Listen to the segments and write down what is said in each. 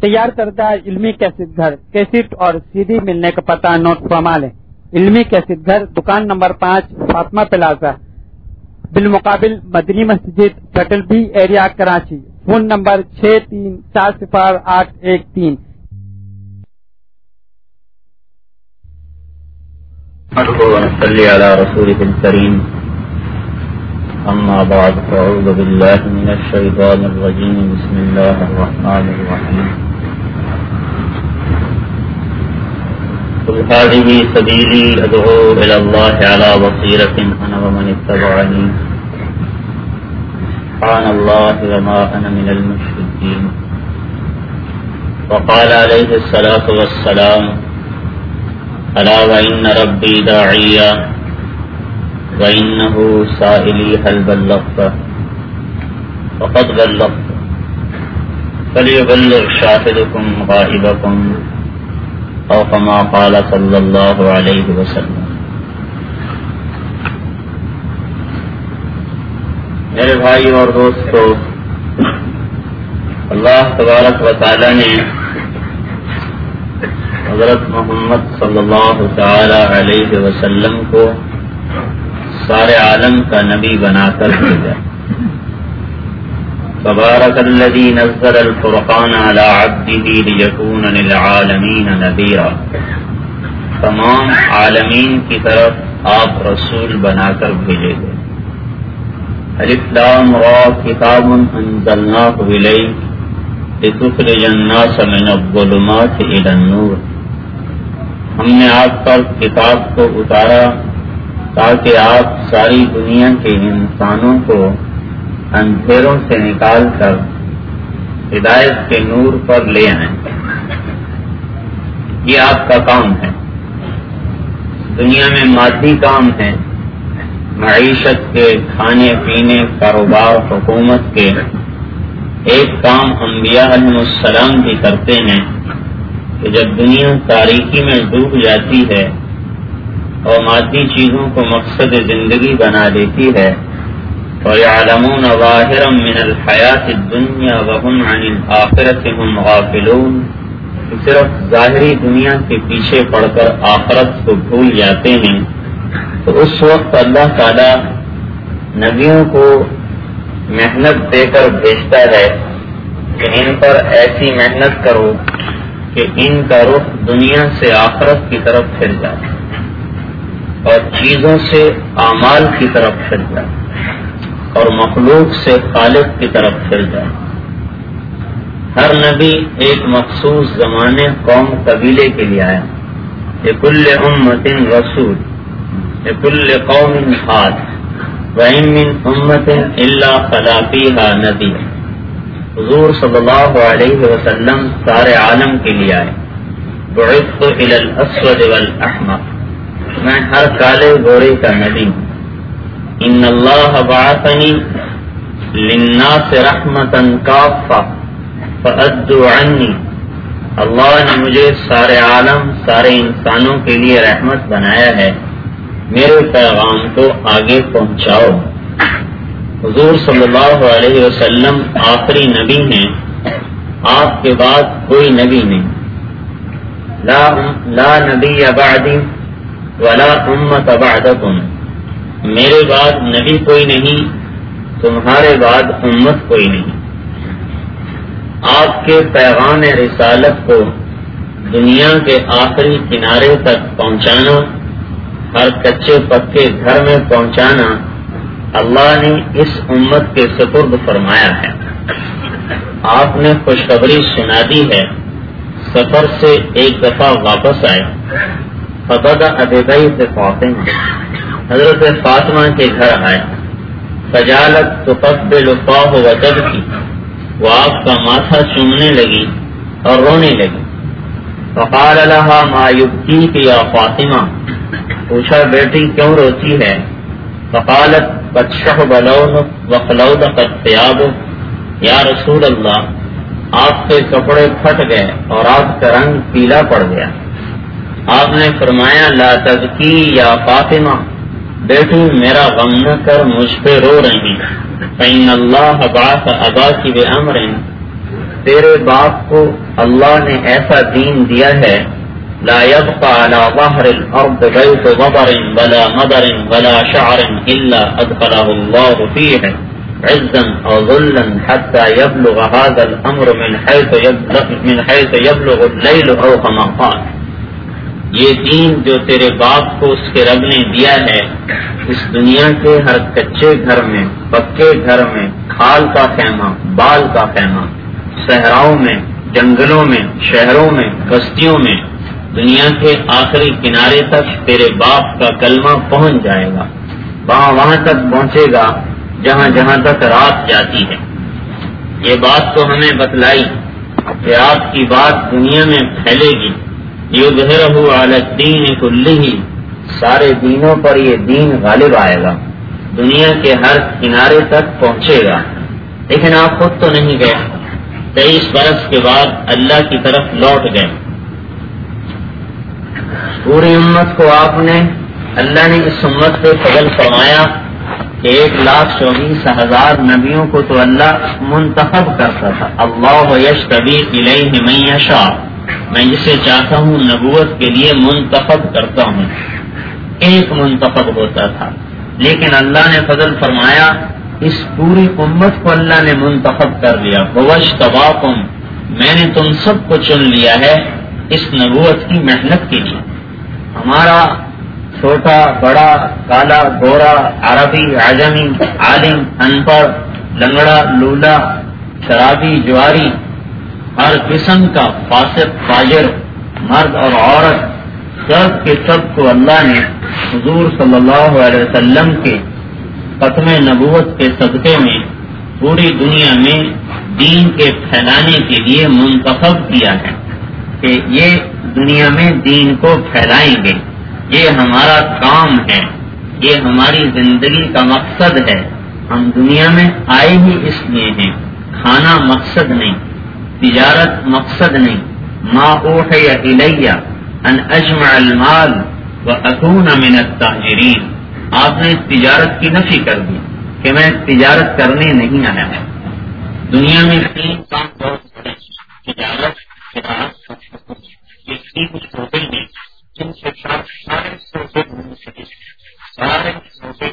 تیار کردہ علمی کیسٹ گھر کیسٹ اور سی ڈی ملنے کا پتہ نوٹ فرما لیں۔ علمی کیسٹ گھر، دکان نمبر 5، فاطمہ پلازا، بالمقابل Madani Masjid, Patel B area, Karachi. Phone number 63400813۔ ونصلي على رسوله الكريم أما بعد فأعوذ بالله من الشيطان الرجيم بسم الله الرحمن الرحيم قل هذه سبيلي أدعو إلى الله على بصيرة أنا ومن اتبعني سبحان الله وما أنا من المشركين وقال عليه الصلاة والسلام ألا وإن ربي داعيا وإنه سائلي هل بلغت فقد بلغت فليبلغ شاهدكم غائبكم أو كما قال صلى الله عليه وسلم۔ میرے بھائی اور دوستو، اللہ تبارک و تعالی نے حضرت محمد صلی اللہ تعالی علیہ وسلم کو سارے عالم کا نبی بنا کر بھیجا۔ تبارک الذی نزل الفرقان علی عبدہ لیکون للعالمین نذیرا، تمام عالمین کی طرف آپ رسول بنا کر بھیجے گئے۔ الف لام را کتاب انزلناہ الیک لتخرج الناس من الظلمات الی النور، ہم نے آپ پر کتاب کو اتارا تاکہ آپ ساری دنیا کے انسانوں کو اندھیروں سے نکال کر ہدایت کے نور پر لے آئیں۔ یہ آپ کا کام ہے۔ دنیا میں مادی کام ہے، معیشت کے، کھانے پینے، کاروبار، حکومت کے۔ ایک کام انبیاء علیہ السلام بھی کرتے ہیں کہ جب دنیا تاریکی میں ڈوب جاتی ہے اور مادی چیزوں کو مقصد زندگی بنا دیتی ہے، وَيَعْلَمُونَ ظَاهِرًا مِنَ الْحَيَاةِ الدُّنْيَا وَهُمْ عَنِ الْآخِرَةِ هُمْ غَافِلُونَ، صرف ظاہری دنیا کے پیچھے پڑ کر آخرت کو بھول جاتے ہیں۔ تو اس وقت اللہ تعالی نبیوں کو محنت دے کر بھیجتا ہے کہ ان پر ایسی محنت کرو کہ ان کا رخ دنیا سے آخرت کی طرف پھر جائے اور چیزوں سے اعمال کی طرف پھر جائے اور مخلوق سے خالق کی طرف پھر جائے۔ ہر نبی ایک مخصوص زمانے، قوم، قبیلے کے لیے آیا۔ لِكُلِّ أُمَّةٍ رَسُولٌ لِكُلِّ قَوْمٍ هَادٍ وَإِن مِّنْ أُمَّةٍ إِلَّا خَلَا فِيهَا نَذِيرٌ۔ حضور صلی اللہ علیہ وسلم سارے عالم کے لیے آئے۔ بعثت إلى الأسود والأحمر، میں ہر کالے گورے کا نبی ہوں۔ ان اللہ بعثنی للناس رحمتا کافہ فأدوا عنی، اللہ نے مجھے سارے عالم، سارے انسانوں کے لیے رحمت بنایا ہے، میرے پیغام کو آگے پہنچاؤ۔ حضور صلی اللہ علیہ وسلم آخری نبی ہیں، آپ کے بعد کوئی نبی نہیں۔ لا نبی بعدی ولا امت بعدکم، میرے بعد نبی کوئی نہیں، تمہارے بعد امت کوئی نہیں۔ آپ کے پیغام رسالت کو دنیا کے آخری کنارے تک پہنچانا، ہر کچے پکے گھر میں پہنچانا اللہ نے اس امت کے سپرد فرمایا ہے۔ آپ نے خوشخبری سنا دی ہے، سفر سے ایک دفعہ واپس آئے۔ فبدأ ببیت فاطمہ، حضرت فاطمہ کے گھر آئے۔ فجعلت تقبل فاہ وتبکی، وہ آپ کا ماتھا چومنے لگی اور رونے لگی۔ فقال لها ما یبکیک یا فاطمہ، پوچھا بیٹی کیوں روتی ہے؟ فقالت قد شحب لونک وخلودقت ثیابک، یا رسول اللہ آپ کے کپڑے پھٹ گئے اور آپ کا رنگ پیلا پڑ گیا۔ آپ نے فرمایا لا تبکی یا فاطمہ، بیٹی میرا غم نہ کر، مجھ پہ رو رہی، فإن اللہ بعث اباک بأمر، تیرے باپ کو اللہ نے ایسا دین دیا ہے لا يبقى على ظهر الارض بيت ضبر ولا مضر ولا شعر الا ادخله الله فيه عزا او ذلا حتى يبلغ هذا الامر من حيث يبلغ الليل او كما قال. یہ دین جو تیرے باپ کو اس کے رب نے دیا ہے اس دنیا کے ہر کچے گھر میں، پکے گھر میں، کھال کا خیمہ، بال کا خیمہ، صحراؤں میں، جنگلوں میں، شہروں میں، بستیوں میں، دنیا کے آخری کنارے تک تیرے باپ کا کلمہ پہنچ جائے گا. وہاں تک پہنچے گا جہاں جہاں تک رات جاتی ہے. یہ بات تو ہمیں بتلائی کہ آپ کی بات دنیا میں پھیلے گی. یظہرہ علی الدین کلہ، سارے دینوں پر یہ دین غالب آئے گا، دنیا کے ہر کنارے تک پہنچے گا. لیکن آپ خود تو نہیں گئے، 23 برس کے بعد اللہ کی طرف لوٹ گئے. پوری امت کو آپ نے، اللہ نے اس امت پہ فضل فرمایا کہ 1,24,000 نبیوں کو تو اللہ منتخب کرتا تھا. اللہ یجتبی الیہ من یشاء، میں جسے چاہتا ہوں نبوت کے لیے منتخب کرتا ہوں. ایک منتخب ہوتا تھا، لیکن اللہ نے فضل فرمایا اس پوری امت کو اللہ نے منتخب کر لیا. وَاجْتَبَاكُمْ، میں نے تم سب کو چن لیا ہے اس نبوت کی محنت کے لیے. ہمارا چھوٹا بڑا، کالا گورا، عربی عجمی، عالم ان پڑھ، لنگڑا لولا، شرابی جواری، ہر قسم کا فاسق فاجر، مرد اور عورت، سب کے سب کو اللہ نے حضور صلی اللہ علیہ وسلم کے ختم نبوت کے صدقے میں پوری دنیا میں دین کے پھیلانے کے لیے منتخب کیا ہے کہ یہ دنیا میں دین کو پھیلائیں گے. یہ ہمارا کام ہے، یہ ہماری زندگی کا مقصد ہے. ہم دنیا میں آئے ہی اس لیے ہیں، کھانا مقصد نہیں، تجارت مقصد نہیں. ما اوحی الی ان اجمع المال واکون من التاجرین، آپ نے تجارت کی نفی کر دی کہ میں تجارت کرنے نہیں آیا. دنیا میں 3 کام بہت بڑے، تجارت، یہ 3 شعبے ہیں جن کے ساتھ سارے شعبے ہونے چاہیے. سارے شعبے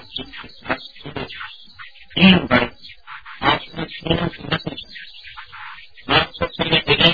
3 بڑے، آپ نے 3 کی نفی کی. آپ سب سے یہ دلیں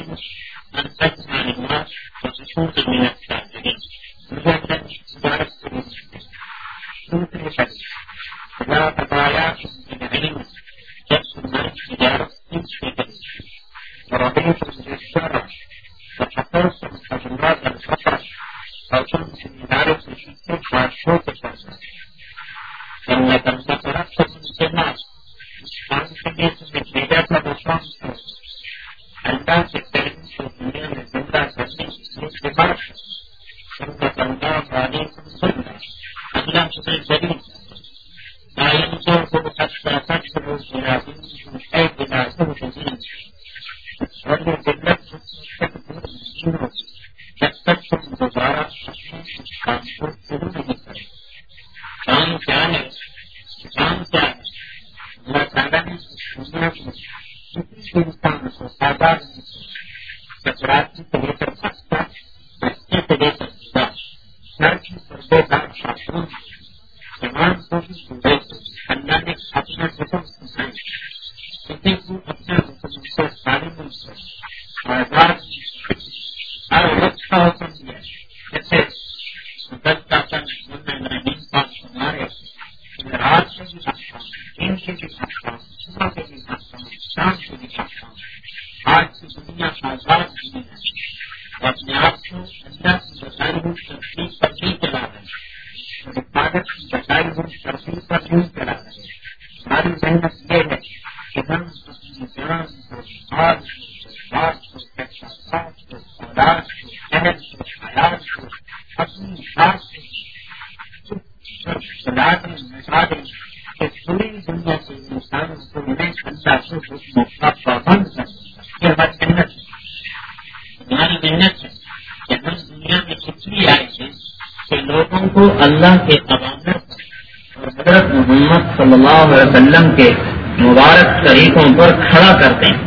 اللہ کے اوامر اور حضرت محمد صلی اللہ علیہ وسلم کے مبارک طریقوں پر کھڑا کرتے ہیں.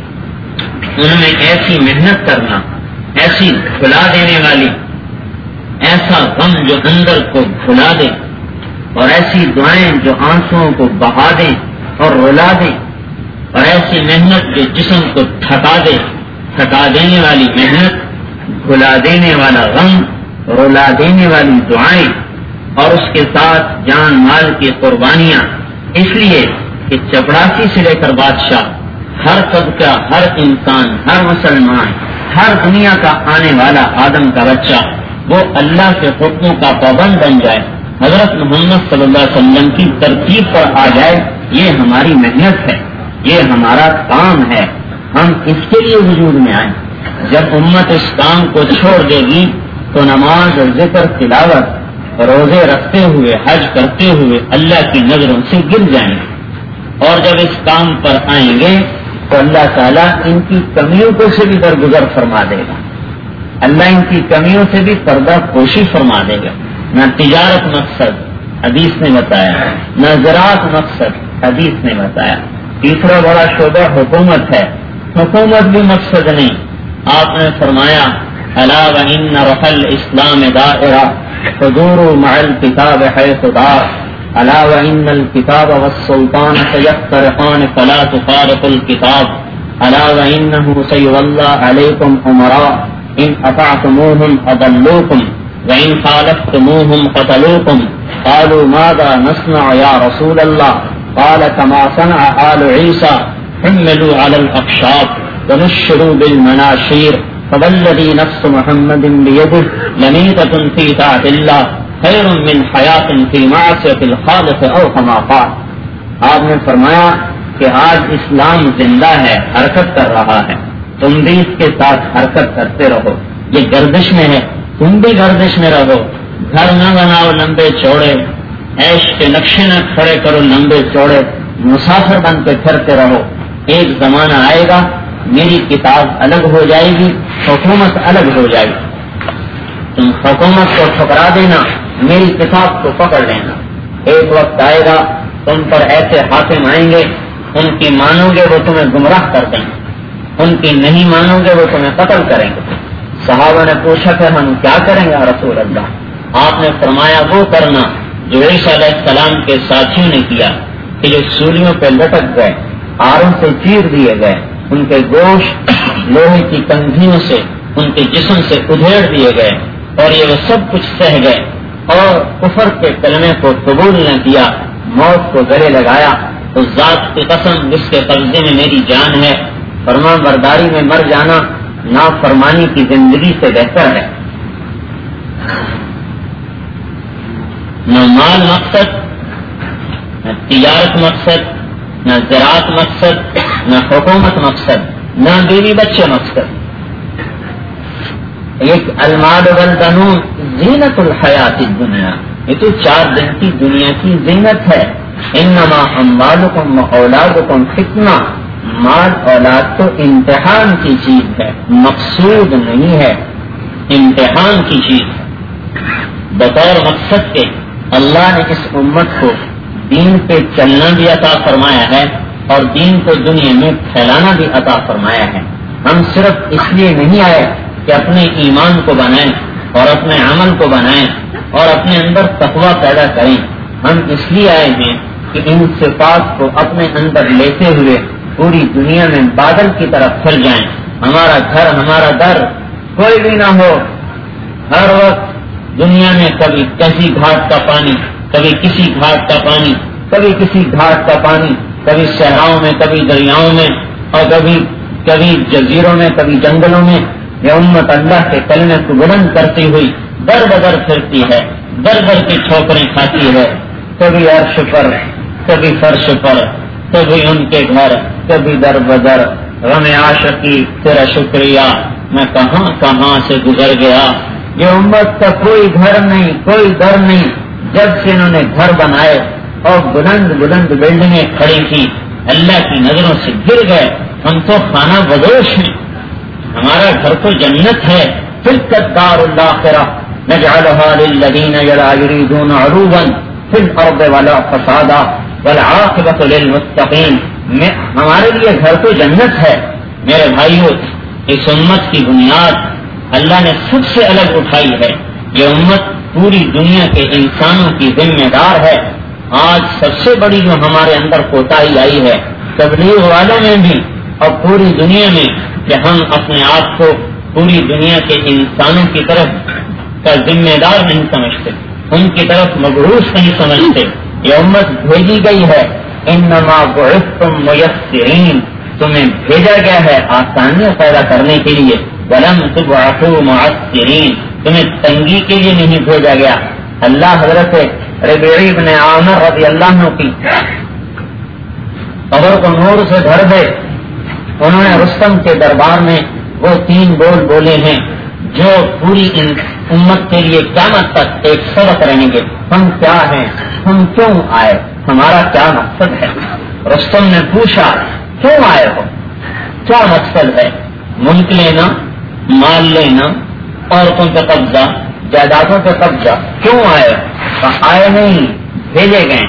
ان میں ایسی محنت کرنا، ایسی بھلا دینے والی، ایسا غم جو اندر کو بھلا دے، اور ایسی دعائیں جو آنسوؤں کو بہا دیں اور رلا دیں، اور ایسی محنت جو جسم کو تھکا دے، تھکا دینے والی محنت، بھلا دینے والا غم، رلا دینے والی دعائیں، اور اس کے ساتھ جان مال کی قربانیاں، اس لیے کہ چپڑاسی سے لے کر بادشاہ، ہر طبقہ، ہر انسان، ہر مسلمان، ہر دنیا کا آنے والا آدم کا بچہ وہ اللہ کے حکموں کا پابند بن جائے، حضرت محمد صلی اللہ علیہ وسلم کی ترتیب پر آ جائے، یہ ہماری محنت ہے، یہ ہمارا کام ہے، ہم اس کے لیے وجود میں آئیں۔ جب امت اس کام کو چھوڑ دے گی تو نماز، ذکر، تلاوت، روزے رکھتے ہوئے، حج کرتے ہوئے اللہ کی نظروں سے گر جائیں گے، اور جب اس کام پر آئیں گے تو اللہ تعالیٰ ان کی کمیوں کو سے بھی درگزر فرما دے گا، اللہ ان کی کمیوں سے بھی پردہ پوشی فرما دے گا۔ نہ تجارت مقصد حدیث نے بتایا، نہ زراعت مقصد حدیث نے بتایا۔ تیسرا بڑا شعبہ حکومت ہے، حکومت بھی مقصد نہیں، آپ نے فرمایا الا وان رفع الاسلام دائرہ حضور مع الكتاب حیث دار، الا وان الكتاب والسلطان سيفترقان فلا تفارق الكتاب، الا وانه سيولى عليكم امراء ان اطعتموهم اضلوكم وان خالفتموهم قتلوكم، قالوا ماذا نصنع يا رسول الله؟ قال كما صنع آل عيسى، حملوا على الأقشاب ونشروا بالمناشير، فوالذي نفس محمد بيده لميتة في طاعة الله خير من حياة في معصية الخالق أو كما قال۔ آپ نے فرمایا کہ آج اسلام زندہ ہے، حرکت کر رہا ہے، تم بھی اس کے ساتھ حرکت کرتے رہو، یہ گردش میں ہے، تم بھی گردش میں رہو، گھر نہ بناؤ لمبے چوڑے، عیش کے نقشے نہ کھڑے کرو لمبے چوڑے، مسافر بن کے پھرتے رہو، ایک زمانہ آئے گا میری کتاب الگ ہو جائے گی، حکومت الگ ہو جائے گی، تم حکومت کو ٹھکرا دینا، میری کتاب کو پکڑ لینا، ایک وقت آئے گا تم پر ایسے حاکم آئیں گے، ان کی مانو گے وہ تمہیں گمراہ کر دیں گے، ان کی نہیں مانو گے وہ تمہیں قتل کریں گے۔ صحابہ نے پوچھا کہ ہم کیا کریں گے یا رسول اللہ؟ آپ نے فرمایا وہ کرنا جو عیسیٰ علیہ السلام کے ساتھیوں نے کیا کہ جو سولیوں پہ لٹک گئے، آروں سے چیر دیے گئے، ان کے گوشت لوہے کی کنگھیوں سے ان کے جسم سے ادھیڑ دیے گئے، اور یہ وہ سب کچھ سہ گئے اور کفر کے کلمے کو قبول نہ کیا، موت کو گلے لگایا، اس ذات کی قسم جس کے قبضے میں میری جان ہے، فرمان برداری میں مر جانا نافرمانی کی زندگی سے بہتر ہے۔ نہ مال مقصد، نہ تجارت مقصد، نہ زراعت مقصد، نہ حکومت مقصد، نہ بیوی بچے مقصد۔ ایک المال والبنون زینت الحیات الدنیا، یہ تو 4 دن کی دنیا کی زینت ہے۔ انما اموالکم واولادکم فتنہ، مال اولاد تو امتحان کی چیز ہے، مقصود نہیں ہے، امتحان کی چیز ہے۔ بطور مقصد کے اللہ نے اس امت کو دین پہ چلنا بھی عطا فرمایا ہے اور دین کو دنیا میں پھیلانا بھی عطا فرمایا ہے۔ ہم صرف اس لیے نہیں آئے کہ اپنے ایمان کو بنائیں اور اپنے عمل کو بنائیں اور اپنے اندر تقویٰ پیدا کریں، ہم اس لیے آئے ہیں کہ ان صفات کو اپنے اندر لیتے ہوئے پوری دنیا میں بادل کی طرف پھیل جائیں، ہمارا گھر، ہمارا در کوئی بھی نہ ہو، ہر وقت دنیا میں کبھی کسی گھاٹ کا پانی، کبھی کسی گھاٹ کا پانی، کبھی کسی گھاٹ کا پانی، کبھی صحراؤں میں، کبھی دریاؤں میں، اور کبھی جزیروں میں، کبھی جنگلوں میں، یہ امت اللہ کے کلمے کو بلند کرتی ہوئی در بدر پھرتی ہے، در در کی ٹھوکریں کھاتی ہے، کبھی عرش پر، کبھی فرش پر، کبھی ان کے گھر، کبھی در بدر، غم عاشقی تیرا شکریہ میں کہاں کہاں سے گزر گیا۔ یہ امت کا کوئی گھر نہیں، کوئی در نہیں، جب سے انہوں نے گھر بنائے اور بلند بلند بلڈنگیں کھڑی کی، اللہ کی نظروں سے گر گئے۔ ہم تو خانہ بدوش ہیں، ہمارا گھر تو جنت ہے۔ تلک الدار الاخرہ نجعلها للذین لا یریدون علوا فی الارض ولا فسادا والعاقبۃ للمتقین۔ ہمارے لیے گھر تو جنت ہے، میرے بھائیوں، اس امت کی بنیاد اللہ نے سب سے الگ اٹھائی ہے. یہ امت پوری دنیا کے انسانوں کی ذمہ دار ہے. آج سب سے بڑی جو ہمارے اندر کوتاہی آئی ہے تبلیغ والوں میں بھی اور پوری دنیا میں، کہ ہم اپنے آپ کو پوری دنیا کے انسانوں کی طرف کا ذمہ دار نہیں سمجھتے، ان کی طرف مبعوث نہیں سمجھتے. یہ امت بھیجی گئی ہے، انما بعثتم میسرین، تمہیں بھیجا گیا ہے آسانیاں پیدا کرنے کے لیے. ولم تبعثوا معسرین، تمہیں تنگی کے لیے نہیں بھیجا گیا. اللہ حضرت ربیعی بن عامر رضی اللہ عنہ کی قبر کو نور سے بھر دے. انہوں نے رستم کے دربار میں وہ 3 بول بولے ہیں جو پوری امت کے لیے قیامت تک ایک سبق رہیں گے. ہم کیا ہیں، ہم کیوں آئے، ہمارا کیا مقصد ہے. رستم نے پوچھا کیوں آئے ہو، کیا مقصد ہے. ملک لینا، مال لینا، عورتوں پہ قبضہ، جائیدادوں پہ قبضہ، کیوں آئے؟ آئے نہیں، بھیجے گئے.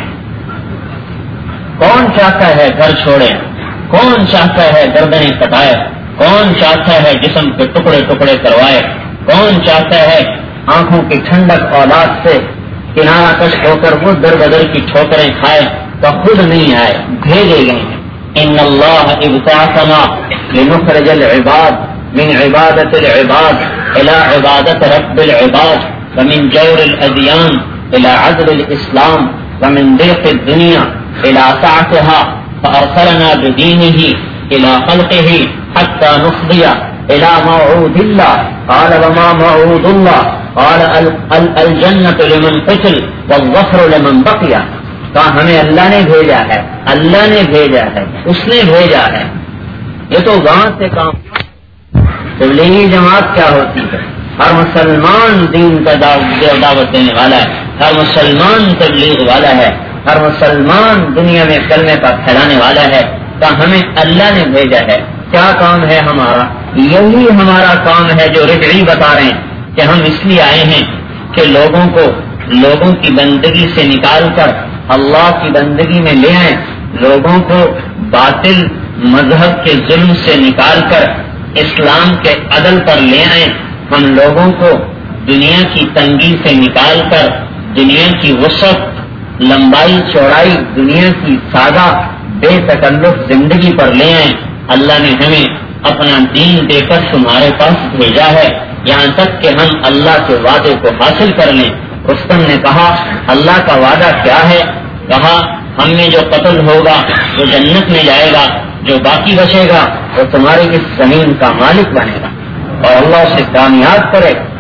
کون چاہتا ہے گھر چھوڑے، کون چاہتا ہے گردنیں کٹائے، کون چاہتا ہے جسم کے ٹکڑے ٹکڑے کروائے، کون چاہتا ہے آنکھوں کی ٹھنڈک اولاد سے کنارہ کش ہو کر وہ در بدر کی ٹھوکریں کھائے. تو خود نہیں آئے، بھیجے گئے ہیں. ان اللہ ابتعثنا لنخرج العباد من عبادت العباد الى عبادت رب العباد ومن جور الادیان الى عدل الاسلام ومن ضيق الدنيا الى سعتها فارسلنا بدينه الى خلقه حتى نفضي الى موعود الله. قال وما موعود الله؟ قال الجنة لمن قتل والظفر لمن بقي. کہا ہمیں اللہ نے بھیجا ہے، اللہ نے بھیجا ہے، اس نے بھیجا ہے. یہ تو وہاں سے کام. تبلیغی جماعت کیا ہوتی ہے؟ ہر مسلمان دین کا دعوت دینے والا ہے، ہر مسلمان تبلیغ والا ہے، ہر مسلمان دنیا میں کلمے کا پھیلانے والا ہے. کہا ہمیں اللہ نے بھیجا ہے. کیا کام ہے ہمارا؟ یہی ہمارا کام ہے جو ربعی بتا رہے ہیں کہ ہم اس لیے آئے ہیں کہ لوگوں کو لوگوں کی بندگی سے نکال کر اللہ کی بندگی میں لے آئیں، لوگوں کو باطل مذہب کے ظلم سے نکال کر اسلام کے عدل پر لے آئیں. ہم لوگوں کو دنیا کی تنگی سے نکال کر دنیا کی وسعت، لمبائی چوڑائی، دنیا کی سادہ بے تکلف زندگی پر لے آئیں. اللہ نے ہمیں اپنا دین دے کر تمہارے پاس بھیجا ہے یہاں تک کہ ہم اللہ کے وعدے کو حاصل کر لیں. رستم نے کہا اللہ کا وعدہ کیا ہے؟ کہا ہم میں جو قتل ہوگا وہ جنت میں جائے گا، جو باقی بچے گا وہ تمہاری اس زمین کا مالک بنے گا اور اللہ اسے کامیاب کرے گا.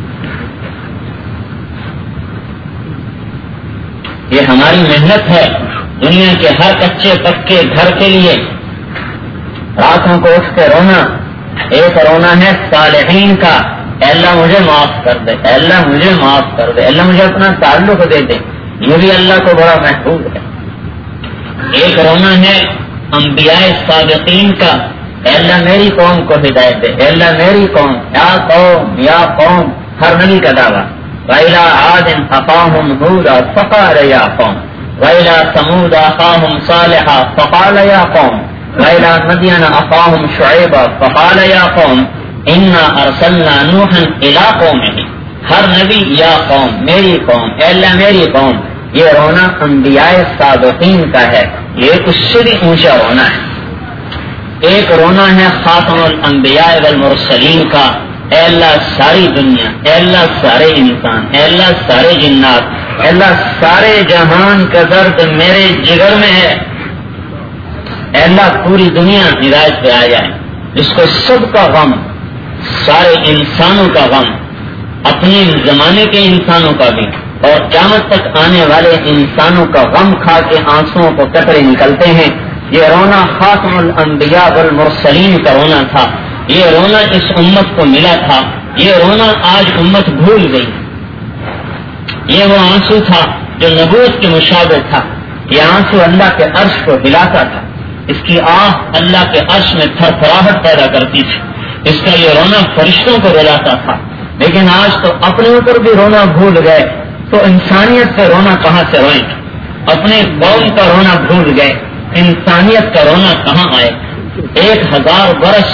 یہ ہماری محنت ہے دنیا کے ہر کچے پکے گھر کے لیے. راتوں کو اٹھ کے رونا، ایک رونا ہے صالحین کا، اے اللہ مجھے معاف کر دے، اے اللہ مجھے معاف کر دے، اللہ مجھے اپنا تعلق دے دے. یہ بھی اللہ کو بڑا محبوب ہے. ایک رونا ہے انبیاء صادقین کا، اے اللہ میری قوم کو ہدایت دے، اے اللہ میری قوم، یا قوم ہر نبی کا دعویٰ. وَإِلَىٰ عَادٍ أَخَاهُمْ هُودًا فَقَالَ يَا قَوْمِ وَإِلَىٰ ثَمُودَ أَخَاهُمْ صَالِحًا فَقَالَ يَا قَوْمِ وَإِلَىٰ مَدْيَنَ أَخَاهُمْ شُعَيْبًا فَقَالَ يَا قَوْمِ إِنَّا أَرْسَلْنَا نُوحًا إِلَىٰ قَوْمِهِ. ہر نبی یا قوم، میری قوم، اے اللہ میری قوم. یہ رونا انبیاء صادقین کا ہے، یہ اس سے بھی اونچا رونا ہے. ایک رونا ہے خاتم الانبیاء والمرسلین کا، اے اللہ ساری دنیا، اے اللہ سارے انسان، اے اللہ سارے جنات، اے اللہ سارے جہان کا درد میرے جگر میں ہے. اے اللہ پوری دنیا ہدایت پہ آ جائے، جس کو سب کا غم، سارے انسانوں کا غم، اپنے زمانے کے انسانوں کا بھی اور قیامت تک آنے والے انسانوں کا غم کھا کے آنسوؤں کو قطرے نکلتے ہیں. یہ رونا خاتم الانبیاء والمرسلین کا رونا تھا. یہ رونا اس امت کو ملا تھا. یہ رونا آج امت بھول گئی. یہ وہ آنسو تھا جو نبوت کے مشابہ تھا. یہ آنسو اللہ کے عرش کو ہلاتا تھا. اس کی آہ اللہ کے عرش میں تھر تھراہٹ پیدا کرتی تھی. اس کا یہ رونا فرشتوں کو رلاتا تھا. لیکن آج تو اپنے اوپر بھی رونا بھول گئے تو انسانیت سے رونا کہاں سے روئیں؟ اپنے قوم کا رونا بھول گئے، انسانیت کا رونا کہاں آئے؟ 1000 برس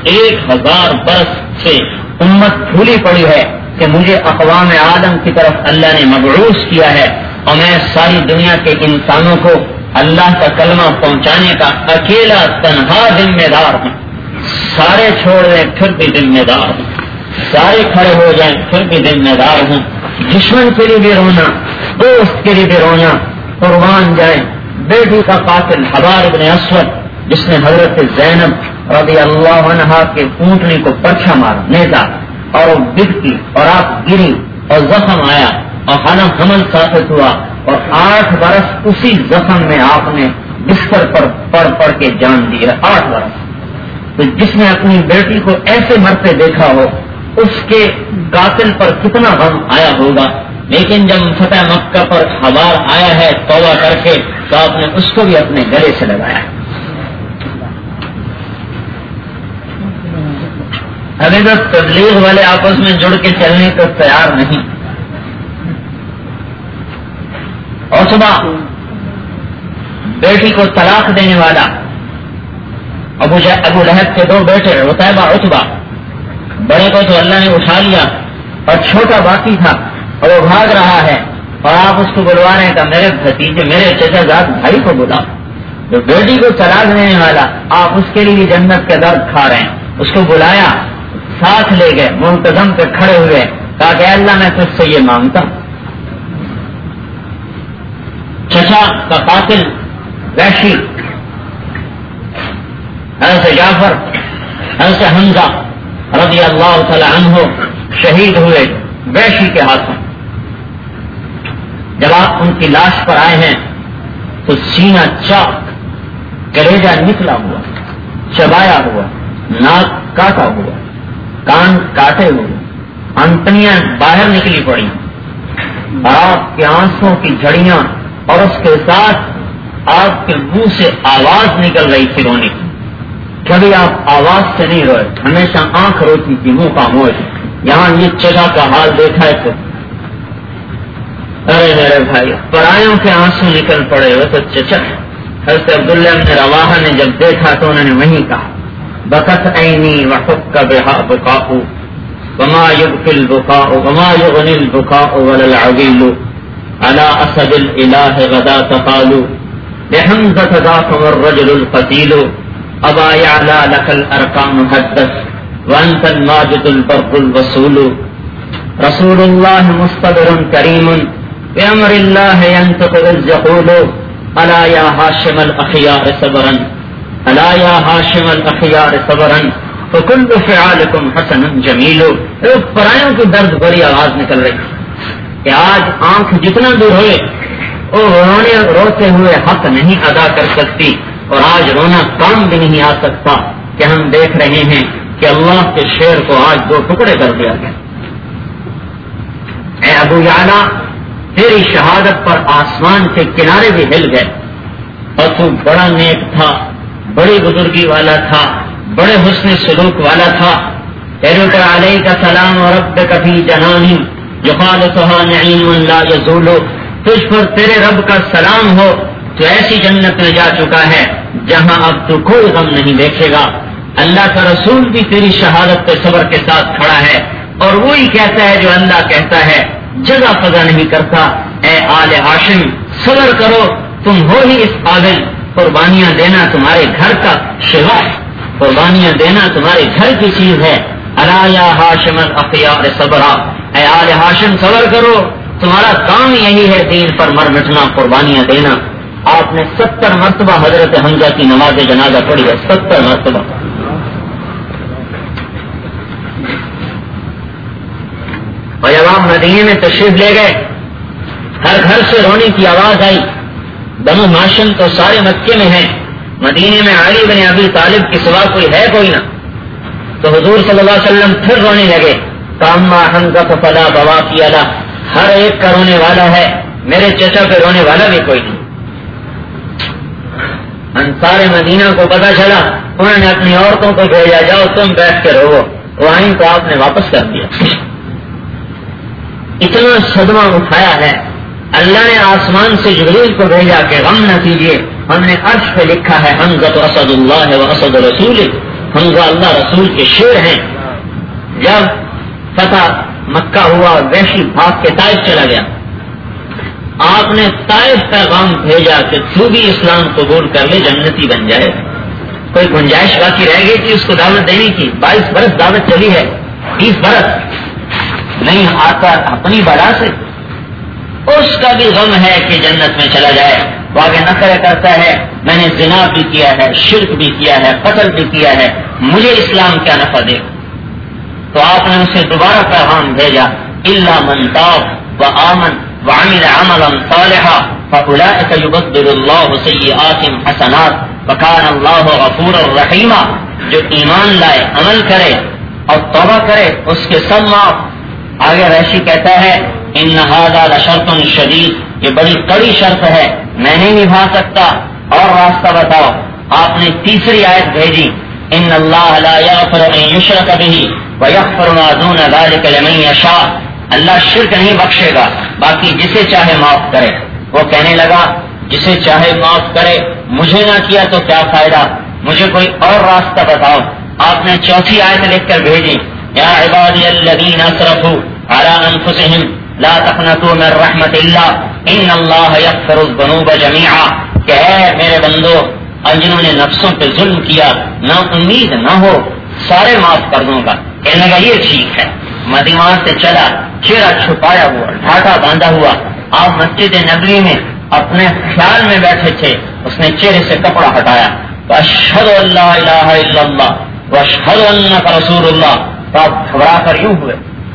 سے امت بھولی پڑی ہے کہ مجھے اقوام عالم کی طرف اللہ نے مبعوث کیا ہے اور میں ساری دنیا کے انسانوں کو اللہ کا کلمہ پہنچانے کا اکیلا تنہا ذمہ دار ہوں. سارے چھوڑ دیں پھر بھی ذمہ دار ہوں, سارے کھڑے ہو جائیں پھر بھی ذمہ دار ہوں. دشمن کے لیے بھی رونا, دوست کے لیے بھی رونا, قربان جائیں. بیٹی کا قاتل حبار ابن اسود جس نے حضرت زینب رضی اللہ عنہا کے اونٹنے کو پرچھا مارا نیزا اور وہ بگتی اور آپ گری اور زخم آیا اور حمل ثابت ہوا اور 8 برس اسی زخم میں آپ نے بستر پر پڑھ کے جان دی ہے. 8 برس. تو جس نے اپنی بیٹی کو ایسے مرتے دیکھا ہو اس کے قاتل پر کتنا غم آیا ہوگا. لیکن جب فتح مکہ پر حبار آیا ہے توبہ کر کے تو آپ نے اس کو بھی اپنے گلے سے لگایا. ابھی تک تبلیغ والے آپس میں جڑ کے چلنے کو تیار نہیں. اور صبح بیٹی کو طلاق دینے والا ابو لہب کے 2 بیٹے عتیبہ عتبہ, بڑے کو تو اللہ نے اٹھا لیا اور چھوٹا باقی تھا اور وہ بھاگ رہا ہے اور آپ اس کو بلوا رہے ہیں کہ میرے بھتیجے میرے چچا زاد بھائی کو بلا. جو بیٹی کو طلاق دینے والا آپ اس کے لیے جنت کے درد کھا رہے ہیں, اس کو بلایا, ساتھ لے گئے, منتظم پہ کھڑے ہوئے, کہا کہ اللہ میں تجھ سے یہ مانگتا. چچا کا قاتل وحشی حضرت جعفر حضرت حمزہ رضی اللہ تعالی عنہ شہید ہوئے وحشی کے ہاتھوں. جب آپ ان کی لاش پر آئے ہیں تو سینہ چاک, کلیجہ نکلا ہوا, چبایا ہوا, ناک کاٹا ہوا, کان کاٹے ہوئے, انتڑیاں باہر نکلی پڑی اور آپ کے آنسوں کی جھڑیاں اور اس کے ساتھ آپ کے منہ سے آواز نکل رہی تھی رونے کی. کبھی آپ آواز سے نہیں روئے, ہمیشہ آنکھ روتی تھی, منہ خاموش. یہاں یہ چچا کا حال دیکھا ہے تو ارے میرے بھائی پرایوں کے آنسو نکل پڑے ہو تو چچا. حضرت عبداللہ بن رواحہ نے جب دیکھا تو انہوں نے وہیں کہا بکت عینی وحق بہا بکاء وما یبکی البکاء وما یغنی البکاء ولا العویل على اسد الالہ غدا تقال لحمزة ذاکم الرجل القتیل ابا یعلا لک الارقام حدث وانت الماجد البر الوصول رسول اللہ مصطبر کریم بامر اللہ ينطق اذ یقول الا یا ہاشم الاخیار صبرا الا یا ہاشم الاخیار صبرا فکل فعالکم حسن جمیل. پرایوں کی درد بھری آواز نکل رہی کہ آج آنکھ جتنا دور ہوئے وہ روتے ہوئے حق نہیں ادا کر سکتی اور آج رونا کام بھی نہیں آ سکتا کہ ہم دیکھ رہے ہیں کہ اللہ کے شعر کو آج 2 ٹکڑے کر دیا گیا. اے ابو یعلا تیری شہادت پر آسمان کے کنارے بھی ہل گئے اور تو بڑا نیک تھا, بڑی بزرگی والا تھا, بڑے حسن سلوک والا تھا. تیرے پر علیک سلام اور ربک فی جنانی یخالطھا نعیم لا یزول. تجھ پر تیرے رب کا سلام ہو تو ایسی جنت میں جا چکا ہے جہاں اب تو کوئی غم نہیں دیکھے گا. اللہ کا رسول بھی تیری شہادت پہ صبر کے ساتھ کھڑا ہے اور وہی کہتا ہے جو اللہ کہتا ہے, جگہ فضا نہیں کرتا. اے آل ہاشم صبر کرو, تم ہو ہی اس قابل. قربانیاں دینا تمہارے گھر کا شیوا ہے, قربانیاں دینا تمہارے گھر کی چیز ہے. الا یا ہاشم الاخیار صبرا, اے آل ہاشم صبر کرو, تمہارا کام یہی ہے دین پر مر مٹنا, قربانیاں دینا. آپ نے 70 مرتبہ حضرت حمزہ کی نماز جنازہ پڑھی ہے, 70 مرتبہ. اور جب آپ مدینے میں تشریف لے گئے ہر گھر سے رونے کی آواز آئی. بنو ہاشم تو سارے مکے میں ہیں, مدینے میں علی بن ابی طالب کے سوا کوئی ہے کوئی نہ. تو حضور صلی اللہ علیہ وسلم پھر رونے لگے. کاما حمزہ فلا بواقی علی, ہر ایک کا رونے والا ہے, میرے چچا پہ رونے والا بھی کوئی نہیں. انصار مدینہ کو پتا چلا, انہوں نے اپنی عورتوں کو بھیجا جاؤ تم بیٹھ کے رو. وہیں کو آپ نے واپس کر دیا. اتنا صدمہ اٹھایا ہے. اللہ نے آسمان سے جبریل کو بھیجا کہ غم نہ کیجیے, ہم نے عرش پہ لکھا ہے حمزہ تو اسد اللہ و اسد رسول، حمزہ اللہ رسول کے شیر ہیں. جب فتح مکہ ہوا، وحشی بھاگ کے طائف چلا گیا. آپ نے طائف پیغام بھیجا کہ تو بھی اسلام قبول کر لے، جنتی بن جائے. کوئی گنجائش باقی رہ گئی تھی اس کو دعوت دینے کی؟ 22 برس دعوت چلی ہے، 20 برس نہیں آتا اپنی بلا سے. اس کا بھی غم ہے کہ جنت میں چلا جائے. وہ آگے نخرے کرتا ہے میں نے زنا بھی کیا ہے، شرک بھی کیا ہے، قتل بھی کیا ہے، مجھے اسلام کیا نفع دے. تو آپ نے اسے دوبارہ پیغام بھیجا الا من تاب وآمن وعمل عملا صالحا فاولئک یبدل اللہ سیئاتہم حسنات وکان اللہ غفورا رحیما. جو ایمان لائے، عمل کرے اور توبہ کرے اس کے سب معاف. آگے وحشی کہتا ہے ان ھذا لشرط شدید، یہ بڑی کڑی شرط ہے، میں نہیں نبھا سکتا، اور راستہ بتاؤ. آپ نے تیسری آیت بھیجی ان اللہ لا یغفر ان یشرک بہ ویغفر ما دون ذلک لمن یشاء. اللہ شرک نہیں بخشے گا، باقی جسے چاہے معاف کرے. وہ کہنے لگا جسے چاہے معاف کرے، مجھے نہ کیا تو کیا فائدہ، مجھے کوئی اور راستہ بتاؤ. آپ نے چوتھی آیت لکھ کر بھیجی یا عبادی الذین اسرفوا علی انفسہم لا تقنطوا من رحمت اللہ ان اللہ یغفر الذنوب جميعا. کہ ہے میرے بندو جنہوں نے نفسوں پہ ظلم کیا، نا امید نہ ہو، سارے معاف کر دوں گا. کہنے لگا یہ ٹھیک ہے. مدینہ سے چلا، چہرہ چھپایا ہوا، ڈھاٹا باندھا ہوا. آپ مسجد نبوی میں اپنے خیال میں بیٹھے تھے، اس نے چہرے سے کپڑا ہٹایا، اشہد ان لا الہ الا اللہ واشہد انک رسول اللہ. تو آپ گھبرا کر یوں ہوئے.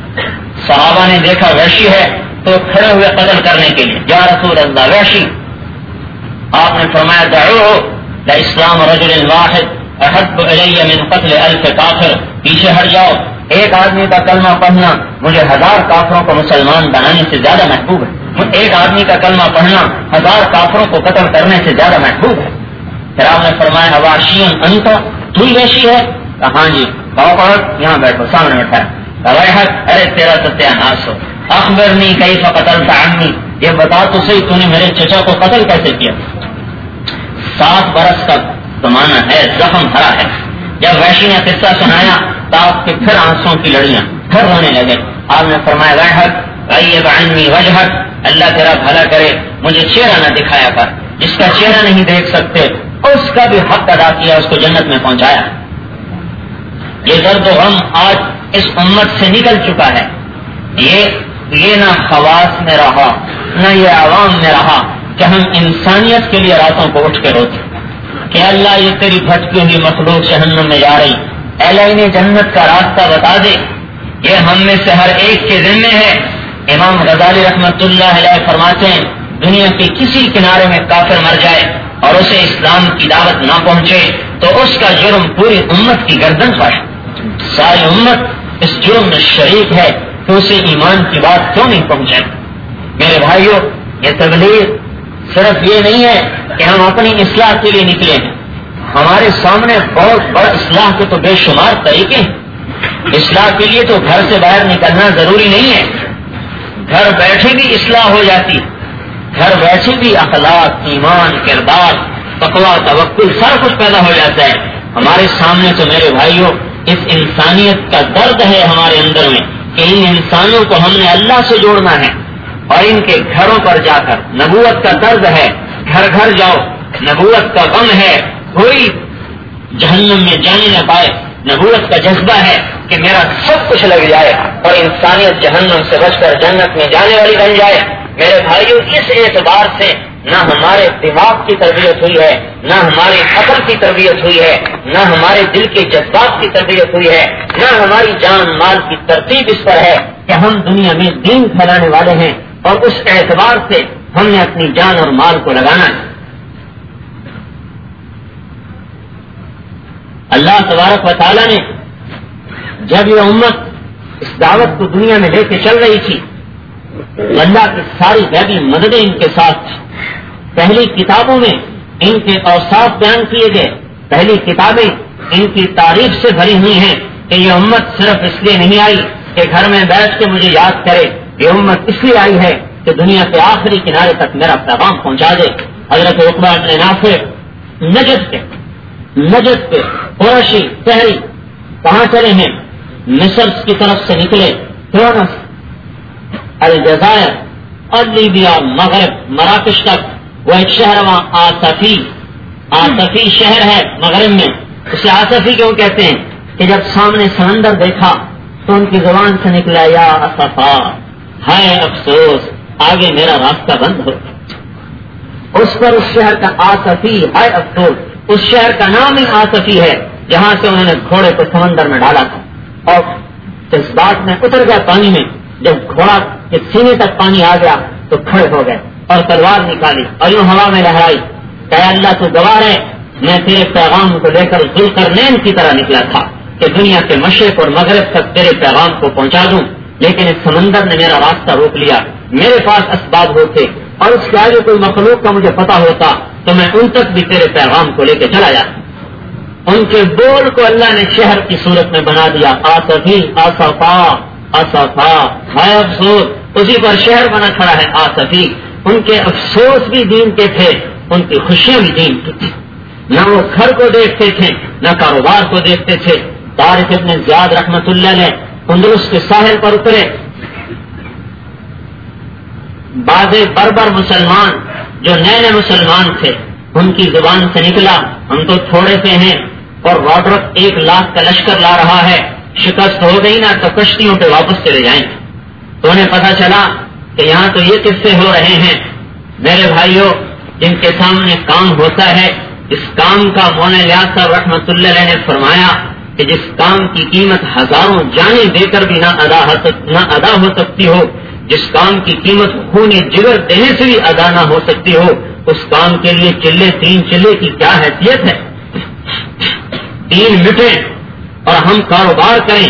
صحابہ نے دیکھا وحشی ہے تو کھڑے ہوئے قتل کرنے کے لیے، یا رسول اللہ وحشی. آپ نے فرمایا دعوہ لاسلام رجل واحد احب الی من قتل 1000 کافر. پیچھے ہٹ جاؤ، ایک آدمی کا کلمہ پڑھنا مجھے 1000 کافروں کو مسلمان بنانے سے زیادہ محبوب ہے. ایک آدمی کا کلمہ پڑھنا 1000 کافروں کو قتل کرنے سے زیادہ محبوب ہے. پھر آپ نے فرمایا واشین انت، تو ہی وحشی ہے؟ ہاں جی. یہاں بیٹھو، سامنے بیٹھا ہے. ارے تیرا ستیہ ناس ہو، اخبرنی کیف قتلت عمی، یہ بتا تو صحیح تو نے میرے چچا کو قتل کیسے کیا. 7 برس کا زمانہ ہے، زخم بھرا ہے. جب وحشی نے قصہ سنایا تو آپ کے پھر آنسوں کی لڑیاں، پھر رونے لگے. آپ نے فرمایا وحق غیب عنی وجہک، اللہ تیرا بھلا کرے مجھے چہرہ نہ دکھایا کر. جس کا چہرہ نہیں دیکھ سکتے اس کا بھی حق ادا کیا، اس کو جنت میں پہنچایا. یہ درد و غم آج اس امت سے نکل چکا ہے. یہ نہ خواص میں رہا نہ یہ عوام میں رہا کہ ہم انسانیت کے لیے راتوں کو اٹھ کے روتے کہ اللہ یہ تیری بھٹکی ہوئی مخلوق جہنم میں جا رہی، اللہ انہیں جنت کا راستہ بتا دے. یہ ہم میں سے ہر ایک کے ذمے ہے. امام غزالی رحمت اللہ علیہ فرماتے ہیں دنیا کے کسی کنارے میں کافر مر جائے اور اسے اسلام کی دعوت نہ پہنچے تو اس کا جرم پوری امت کی گردن پر ہے. ساری امت اس جرم میں شریک ہے کہ اسے ایمان کی بات کیوں نہیں پہنچائے. میرے بھائیوں، یہ تبلیغ صرف یہ نہیں ہے کہ ہم اپنی اصلاح کے لیے نکلے ہیں. ہمارے سامنے بہت بڑا اصلاح کے تو بے شمار طریقے ہیں. اصلاح کے لیے تو گھر سے باہر نکلنا ضروری نہیں ہے، گھر بیٹھے بھی اصلاح ہو جاتی. گھر بیٹھے بھی اخلاق، ایمان، کردار، تقویٰ، توکل سب کچھ پیدا ہو جاتا ہے. ہمارے سامنے تو میرے بھائیوں اس انسانیت کا درد ہے ہمارے اندر میں کہ ان انسانوں کو ہم نے اللہ سے جوڑنا ہے اور ان کے گھروں پر جا کر نبوت کا درد ہے. گھر گھر جاؤ، نبوت کا غم ہے، کوئی جہنم میں جانے نہ پائے. نبوت کا جذبہ ہے کہ میرا سب کچھ لگ جائے اور انسانیت جہنم سے بچ کر جنت میں جانے والی بن جائے. میرے بھائیوں، اس اعتبار سے نہ ہمارے دماغ کی تربیت ہوئی ہے، نہ ہمارے عقل کی تربیت ہوئی ہے، نہ ہمارے دل کے جذبات کی تربیت ہوئی ہے، نہ ہماری جان مال کی ترتیب اس پر ہے کہ ہم دنیا میں دین پھیلانے والے ہیں اور اس اعتبار سے ہم نے اپنی جان اور مال کو لگانا ہے. اللہ تبارک و تعالیٰ نے جب یہ امت اس دعوت کو دنیا میں لے کے چل رہی تھی، اللہ کی ساری غیبی مددیں ان کے ساتھ تھی. پہلی کتابوں میں ان کے اوصاف بیان کیے گئے، پہلی کتابیں ان کی تعریف سے بھری ہوئی ہیں کہ یہ امت صرف اس لیے نہیں آئی کہ گھر میں بیٹھ کے مجھے یاد کرے، یہ امت اس لیے آئی ہے کہ دنیا کے آخری کنارے تک میرا پیغام پہنچا دے. حضرت عقبہ بن نافع نجد کے قریشی شہری کہاں چلے ہیں؟ مصر کی طرف سے نکلے، تونس، الجزائر اور لیبیا، مغرب، مراکش تک وہ ایک شہر وہاں آصفی شہر ہے مغرب میں. اسے آصفی کیوں کہتے ہیں؟ کہ جب سامنے سمندر دیکھا تو ان کی زبان سے نکلا یا اسفا، ہائے افسوس، آگے میرا راستہ بند ہو. اس پر اس شہر کا آصفی، ہائے افسوس، اس شہر کا نام ہی آصفی ہے جہاں سے انہوں نے گھوڑے کو سمندر میں ڈالا تھا اور اس بات میں اتر گیا پانی میں. جب گھوڑا کے سینے تک پانی آ گیا تو کھڑے ہو گئے اور تلوار نکالی اور یوں ہوا میں لہرائی کہ اللہ تو گواہ ہے، میں تیرے پیغام کو لے کر ذوالقرنین کی طرح نکلا تھا کہ دنیا کے مشرق اور مغرب تک تیرے پیغام کو پہنچا دوں، لیکن اس سمندر نے میرا راستہ روک لیا. میرے پاس اسباب ہوتے اور اس کے آگے کوئی مخلوق کا مجھے پتا ہوتا تو میں ان تک بھی تیرے پیغام کو لے کے چلا جاتا. ان کے بول کو اللہ نے شہر کی صورت میں بنا دیا، آصفی، آصفا، آصفا، ہائے افسوس. اسی پر شہر بنا کھڑا ہے آصفی. ان کے افسوس بھی دین کے تھے، ان کی خوشیاں بھی دین کی تھی. نہ وہ گھر کو دیکھتے تھے نہ کاروبار کو دیکھتے تھے. طارق ابن زیاد رحمت اللہ نے اندلس کے ساحل پر اترے. بعض بربر مسلمان جو نئے مسلمان تھے ان کی زبان سے نکلا ہم تو تھوڑے سے ہیں اور رابرٹ 1 لاکھ کا لشکر لا رہا ہے، شکست ہو گئی نا تو کشتیوں پہ واپس چلے جائیں. تو انہیں پتا چلا کہ یہاں تو یہ قصے ہو رہے ہیں. میرے بھائیوں، جن کے سامنے کام ہوتا ہے، اس کام کا مولانا الیاس صاحب رحمت اللہ علیہ نے فرمایا کہ جس کام کی قیمت ہزاروں جانیں دے کر بھی نہ ادا ہو سکتی ہو، جس کام کی قیمت خون جگر دینے سے بھی ادا نہ ہو سکتی ہو، اس کام کے لیے 3 چلے کی کیا حیثیت ہے. 3 مٹے اور ہم کاروبار کریں،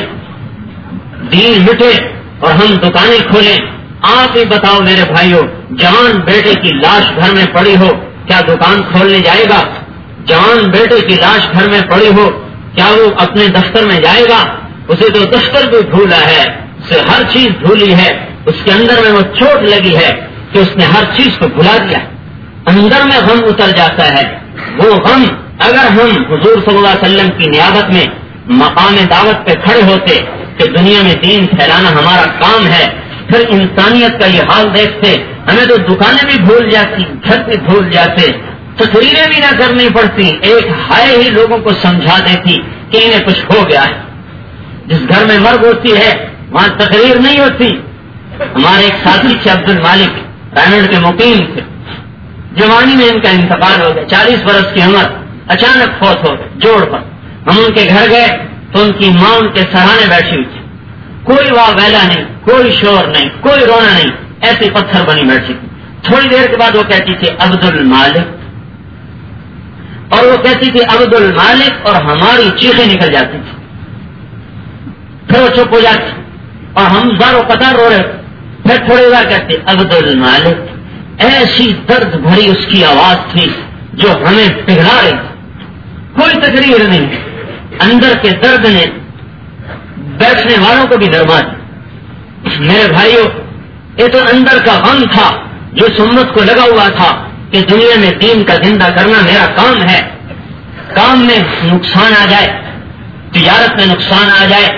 3 مٹے اور ہم دکانیں کھولیں. آپ ہی بتاؤ میرے بھائیوں، جوان بیٹے کی لاش گھر میں پڑی ہو کیا دکان کھولنے جائے گا؟ جوان بیٹے کی لاش گھر میں پڑی ہو کیا وہ اپنے دفتر میں جائے گا؟ اسے تو دفتر بھی بھولا ہے، اسے ہر چیز بھولی ہے. اس کے اندر میں وہ چوٹ لگی ہے کہ اس نے ہر چیز کو بھلا دیا. اندر میں غم اتر جاتا ہے. وہ غم اگر ہم حضور صلی اللہ علیہ وسلم کی نیابت میں مقام دعوت پہ کھڑے ہوتے کہ دنیا میں دین پھیلانا ہمارا کام ہے، پھر انسانیت کا یہ حال دیکھتے ہمیں تو دکانیں بھی بھول جاتی، گھر بھی بھول جاتے، تقریریں بھی نہ کرنی پڑتی، ایک ہائے ہی لوگوں کو سمجھا دیتی کہ انہیں کچھ ہو گیا ہے. جس گھر میں مرگ ہوتی ہے وہاں تقریر نہیں ہوتی. ہمارے ایک ساتھی تھے عبد المالک، رائنڈ کے مقیم تھے. جوانی میں ان کا انتقال ہو گیا، 40 برس کی عمر، اچانک فوت ہو گئے جوڑ پر. ہم ان کے گھر گئے تو ان کی ماں ان کے سرانے بیٹھی ہوئی تھی. کوئی واہ ویلا نہیں، کوئی شور نہیں، کوئی رونا نہیں، ایسے پتھر بنی بیٹھی تھی. تھوڑی دیر کے بعد وہ کہتی تھی عبد المالک، اور وہ کہتی تھی عبد المالک، اور ہماری چیخیں نکل جاتی تھی. پھر وہ چپ ہو جاتی اور ہم زاروں قطار رو رہے. پھر تھوڑی دیر کہتے عبد المالک. ایسی درد بھری اس کی آواز تھی جو ہمیں پگھلا رہی تھی. کوئی تقریر نہیں، اندر کے درد نے بیٹھنے والوں کو بھی ڈرما دی. میرے بھائیوں، یہ تو اندر کا غم تھا جو سنت کو لگا ہوا تھا کہ دنیا میں دین کا زندہ کرنا میرا کام ہے. کام میں نقصان آ جائے، تجارت میں نقصان آ جائے،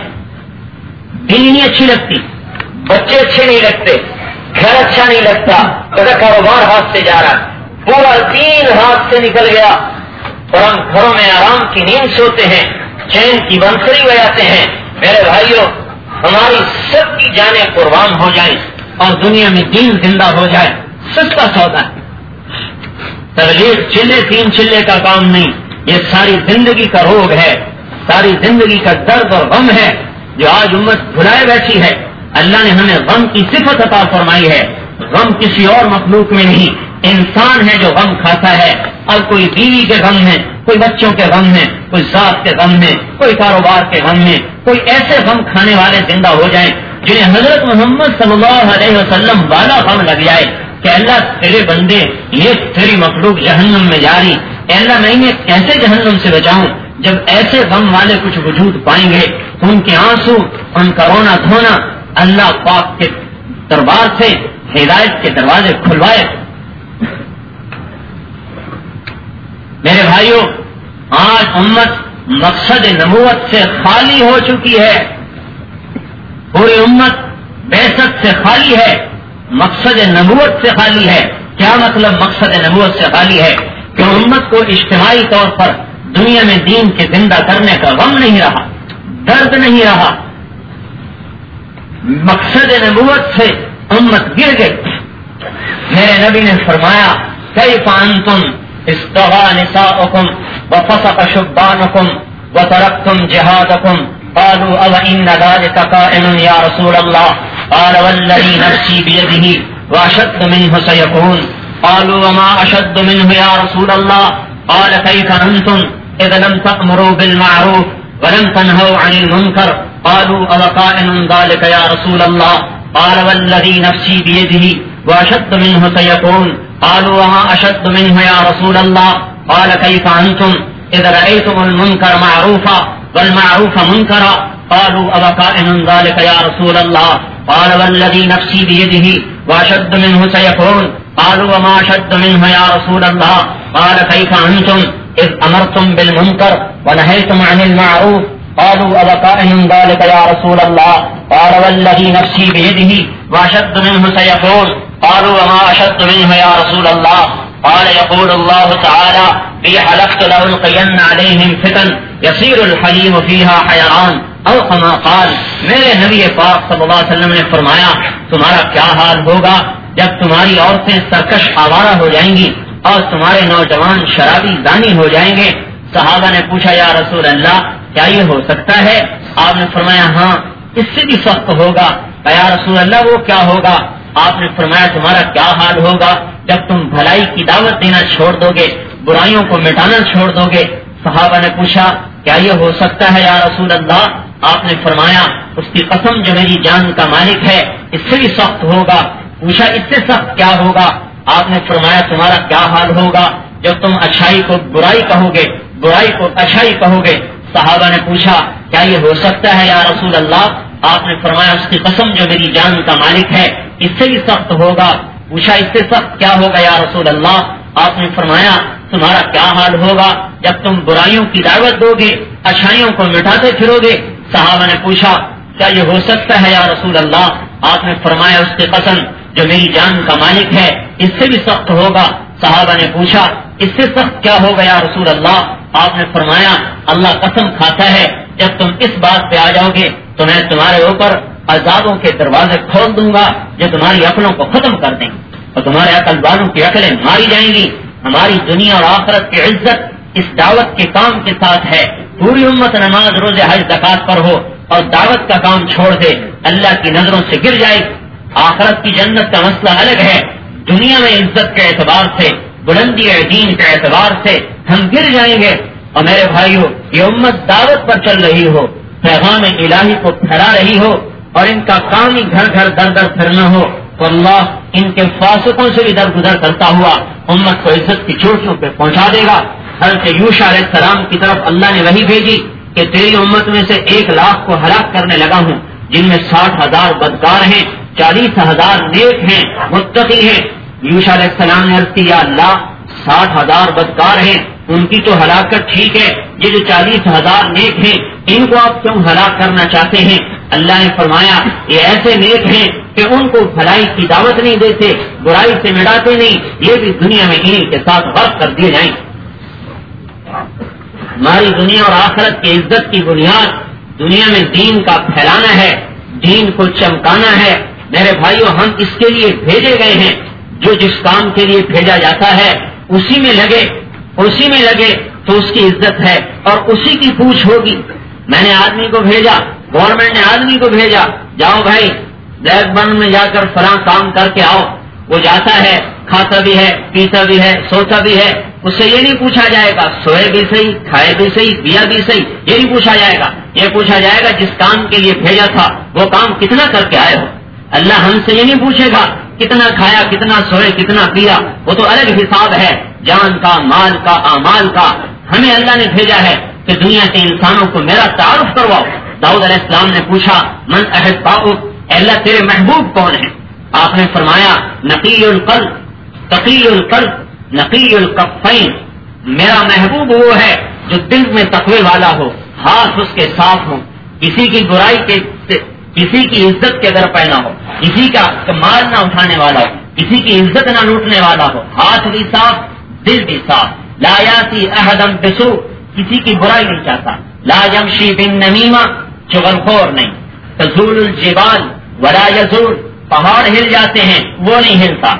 دین نہیں اچھی لگتی، بچے اچھے نہیں لگتے، گھر اچھا نہیں لگتا، میرا کاروبار ہاتھ سے جا رہا ہے، پورا دین ہاتھ سے نکل گیا اور ہم گھروں میں آرام کی نیند سوتے ہیں، چین کی بنسری بجاتے ہیں. میرے بھائیوں، ہماری سب کی جانیں قربان ہو جائیں اور دنیا میں دین زندہ ہو جائے، سستا سودا ہے. تبلیغ 3 چلے کا کام نہیں، یہ ساری زندگی کا روگ ہے، ساری زندگی کا درد اور غم ہے جو آج امت بھلائے بیٹھی ہے. اللہ نے ہمیں غم کی صفت عطا فرمائی ہے. غم کسی اور مخلوق میں نہیں، انسان ہے جو غم کھاتا ہے. اب کوئی بیوی کے غم میں، کوئی بچوں کے غم میں، کوئی ذات کے غم میں، کوئی کاروبار کے غم میں، کوئی ایسے غم کھانے والے زندہ ہو جائیں جنہیں حضرت محمد صلی اللہ علیہ وسلم والا غم لگ جائے کہ اللہ تیرے بندے یہ تیری مخلوق جہنم میں جاری، اللہ میں انہیں کیسے جہنم سے بچاؤں. جب ایسے غم والے کچھ وجود پائیں گے تو ان کے آنسو، ان کا رونا دھونا اللہ پاک کے دربار سے ہدایت کے دروازے کھلوائے. میرے بھائیوں، آج امت مقصد نبوت سے خالی ہو چکی ہے. پوری امت بعثت سے خالی ہے، مقصد نبوت سے خالی ہے. کیا مطلب مقصد نبوت سے خالی ہے؟ کہ امت کو اجتماعی طور پر دنیا میں دین کے زندہ کرنے کا غم نہیں رہا، درد نہیں رہا. مقصد نبوت سے امت گر گئی. میرے نبی نے فرمایا کیف انتم استغى نساؤکم وفسق شبانکم وترکتم جہادکم قالوا او ان ذلك قائم یا رسول اللہ قال والذی نفسی بیدہ واشد منه سیکون قالوا وما اشد منه یا رسول اللہ قال کیف انتم اذا لم تأمروا بالمعروف ولم تنهوا عن المنکر قالوا او قائم ذلك یا رسول اللہ قال والذی نفسی بیدہ واشد منه سیکون قالوا وما اشد منه یا رسول اللہ قال کیف انتم اذا رأيتم المنکر معروفا والمعروف منکرا قالوا او قائم ذلك یا رسول اللہ قال والذی نفسی بیدہ واشد منه سیکون قالوا وما اشد منه یا رسول اللہ قال کیف انتم اذ امرتم بالمنکر ونهیتم عن المعروف قالوا او قائم ذلك یا رسول اللہ قال والذی نفسی بیدہ واشد منه سیکون قالوا وما اشد منه یا رسول اللہ قال يقول الله تعالى في حلفت لألقين عليهم فتن يصير الحليم فيها حيران او كما قال. میرے نبی پاک صلی اللہ علیہ وسلم نے فرمایا تمہارا کیا حال ہوگا جب تمہاری عورتیں سرکش آوارہ ہو جائیں گی اور تمہارے نوجوان شرابی دانی ہو جائیں گے. صحابہ نے پوچھا یا رسول اللہ کیا یہ ہو سکتا ہے؟ آپ نے فرمایا ہاں اس سے بھی سخت ہوگا. یا رسول اللہ وہ کیا ہوگا؟ آپ نے فرمایا تمہارا کیا حال ہوگا جب تم بھلائی کی دعوت دینا چھوڑ دو گے، برائیوں کو مٹانا چھوڑ دو گے. صحابہ نے پوچھا کیا یہ ہو سکتا ہے یا رسول اللہ؟ آپ نے فرمایا اس کی قسم جو میری جان کا مالک ہے اس سے بھی سخت ہوگا. پوچھا اس سے سخت کیا ہوگا؟ آپ نے فرمایا تمہارا کیا حال ہوگا جب تم اچھائی کو برائی کہو گے، برائی کو اچھائی کہو گے. صحابہ نے پوچھا کیا یہ ہو سکتا ہے یا رسول اللہ؟ آپ نے فرمایا اس کی قسم جو میری جان کا مالک ہے اس سے بھی سخت ہوگا. پوچھا اس سے سخت کیا ہوگا یا رسول اللہ؟ آپ نے فرمایا تمہارا کیا حال ہوگا جب تم برائیوں کی دعوت دو گے، اچھائیوں کو مٹاتے پھرو گے. صحابہ نے پوچھا کیا یہ ہو سکتا ہے یا رسول اللہ؟ آپ نے فرمایا اس کی قسم جو میری جان کا مالک ہے اس سے بھی سخت ہوگا. صحابہ نے پوچھا اس سے سخت کیا ہوگا یا رسول اللہ؟ آپ نے فرمایا اللہ قسم کھاتا ہے جب تم اس بات پہ آ جاؤ گے تو میں تمہارے اوپر عذابوں کے دروازے کھول دوں گا جو تمہاری عقلوں کو ختم کر دیں گے اور تمہارے عقل والوں کی عقلیں ماری جائیں گی. ہماری دنیا اور آخرت کی عزت اس دعوت کے کام کے ساتھ ہے. پوری امت نماز روزے حج زکات پر ہو اور دعوت کا کام چھوڑ دے اللہ کی نظروں سے گر جائے. آخرت کی جنت کا مسئلہ الگ ہے. دنیا میں عزت کے اعتبار سے، بلندی دین کے اعتبار سے ہم گر جائیں گے. اور میرے بھائیو یہ امت دعوت پر چل رہی ہو، پیغام الہی کو پھیلا رہی ہو اور ان کا کام ہی گھر گھر در در پھرنا ہو تو اللہ ان کے فاسقوں سے بھی درگزر کرتا ہوا امت کو عزت کی چوٹیوں پہ پہنچا دے گا. حضرت یوشع علیہ السلام کی طرف اللہ نے وحی بھیجی کہ تیری امت میں سے 1 لاکھ کو ہلاک کرنے لگا ہوں جن میں 60,000 بدکار ہیں، 40,000 نیک ہیں، متقی ہیں. یوشع علیہ السلام نے عرض کی یا اللہ 60,000 بدکار ہیں ان کی تو ہلاکت ٹھیک ہے، یہ جو 40,000 نیک ہیں ان کو آپ کیوں ہلاک کرنا چاہتے ہیں؟ اللہ نے فرمایا یہ ایسے نیک ہیں کہ ان کو بھلائی کی دعوت نہیں دیتے، برائی سے مٹاتے نہیں، یہ بھی دنیا میں انہیں کے ساتھ غرق کر دیے جائیں. ہماری دنیا اور آخرت کی عزت کی بنیاد دنیا میں دین کا پھیلانا ہے، دین کو چمکانا ہے. میرے بھائیو ہم اس کے لیے بھیجے گئے ہیں. جو جس کام کے لیے بھیجا جاتا ہے اسی میں لگے تو اس کی عزت ہے اور اسی کی پوچھ ہوگی. میں نے آدمی کو بھیجا، گورنمنٹ نے آدمی کو بھیجا جاؤ بھائی بلیک بن میں جا کر فلاں کام کر کے آؤ. وہ جاتا ہے، کھاتا بھی ہے، پیتا بھی ہے، سوتا بھی ہے. اس سے یہ نہیں پوچھا جائے گا سوئے بھی صحیح، کھائے بھی صحیح، پیا بھی صحیح، یہ نہیں پوچھا جائے گا. یہ پوچھا جائے گا جس کام کے لیے بھیجا تھا وہ کام کتنا کر کے آئے ہو. اللہ ہم سے یہ نہیں پوچھے گا کتنا کھایا، کتنا سوئے، کتنا پیا، وہ تو الگ حساب ہے جان کا، مال کا، اعمال کا. ہمیں اللہ نے بھیجا ہے کہ دنیا کے انسانوں کو میرا تعارف کرواؤ. داؤد علیہ السلام نے پوچھا من احباؤک، اے اللہ تیرے محبوب کون ہیں؟ آپ نے فرمایا نقی القلب، تقی القلب، نقی الکفین، میرا محبوب وہ ہے جو دل میں تقوی والا ہو، ہاتھ اس کے صاف ہو، کسی کی برائی کے، کسی کی عزت کے در پہ نہ ہو، کسی کا مال نہ اٹھانے والا ہو، کسی کی عزت نہ لوٹنے والا ہو، ہاتھ بھی صاف دل بھی صاف، لا یاتی احدم بسوء، کسی کی برائی نہیں چاہتا، لا یمشی بالنمیمہ، چغلخور نہیں، تزول الجبال ولا یزول، پہاڑ ہل جاتے ہیں وہ نہیں ہلتا،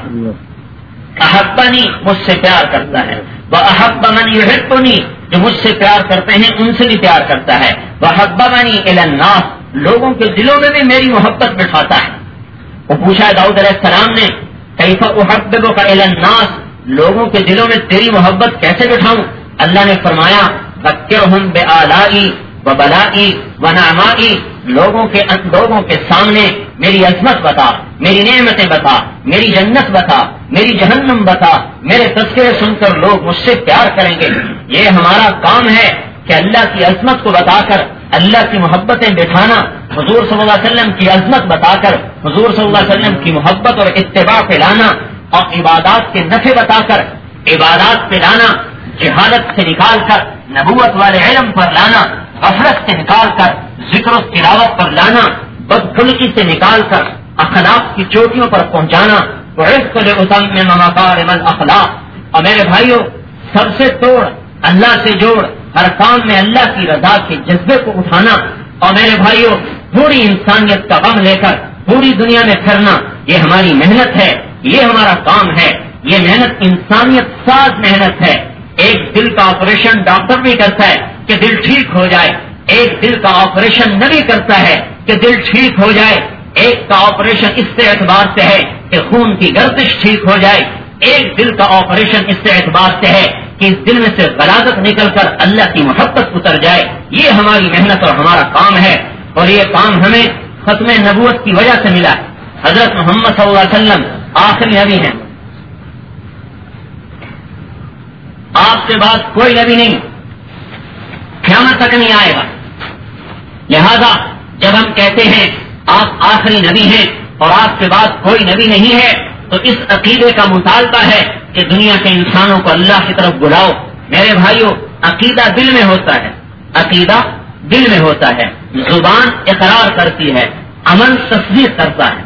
احبنی مجھ سے پیار کرتا ہے، وَأَحَبَّ مَنْ يُحِبُّنِي جو مجھ سے پیار کرتے ہیں ان سے بھی پیار کرتا ہے، وَحَبَّبَنِي إِلَى النَّاسِ لوگوں کے دلوں میں بھی میری محبت بٹھاتا ہے۔ وہ پوچھا داؤد علیہ السلام نے کیف احببک الی الناس، لوگوں کے دلوں میں تیری محبت کیسے بٹھاؤں؟ اللہ نے فرمایا ذکرہم بآلائی وبلائی ونعمائی، لوگوں کے سامنے میری عظمت بتا، میری نعمتیں بتا، میری جنت بتا، میری جہنم بتا، میرے تذکرے سن کر لوگ مجھ سے پیار کریں گے۔ یہ ہمارا کام ہے کہ اللہ کی عظمت کو بتا کر اللہ کی محبتیں بٹھانا، حضور صلی اللہ علیہ وسلم کی عظمت بتا کر حضور صلی اللہ علیہ وسلم کی محبت اور اتباع پھیلانا، اور عبادات کے نفع بتا کر عبادات پھیلانا، جہالت سے نکال کر نبوت والے علم پر لانا، غفلت سے نکال کر ذکر و تلاوت پر لانا، بدخلقی سے نکال کر اخلاق کی چوٹیوں پر پہنچانا، وَعِذْكُ مَكَارِمَ الْأَخْلَاقِ۔ اور میرے بھائیوں، سب سے توڑ اللہ سے جوڑ، ہر کام میں اللہ کی رضا کے جذبے کو اٹھانا، اور میرے بھائیوں پوری انسانیت کا غم لے کر پوری دنیا میں پھرنا، یہ ہماری محنت ہے، یہ ہمارا کام ہے، یہ محنت انسانیت ساز محنت ہے۔ ایک دل کا آپریشن ڈاکٹر بھی کرتا ہے کہ دل ٹھیک ہو جائے، ایک دل کا آپریشن نبی کرتا ہے کہ دل ٹھیک ہو جائے، ایک کا آپریشن اس سے اعتبار سے ہے کہ خون کی گردش ٹھیک ہو جائے، ایک دل کا آپریشن اس سے اعتبار سے ہے کہ اس دل میں سے غلاظت نکل کر اللہ کی محبت اتر جائے۔ یہ ہماری محنت اور ہمارا کام ہے، اور یہ کام ہمیں ختم نبوت کی وجہ سے ملا ہے۔ حضرت محمد صلی اللہ علیہ وسلم آخری نبی ہیں، آپ سے بعد کوئی نبی نہیں، قیامت تک نہیں آئے گا۔ لہذا جب ہم کہتے ہیں آپ آخری نبی ہیں اور آپ کے بعد کوئی نبی نہیں ہے، تو اس عقیدے کا مطالبہ ہے کہ دنیا کے انسانوں کو اللہ کی طرف بلاؤ۔ میرے بھائیوں، عقیدہ دل میں ہوتا ہے، عقیدہ دل میں ہوتا ہے، زبان اقرار کرتی ہے، عمل تصدیق کرتا ہے۔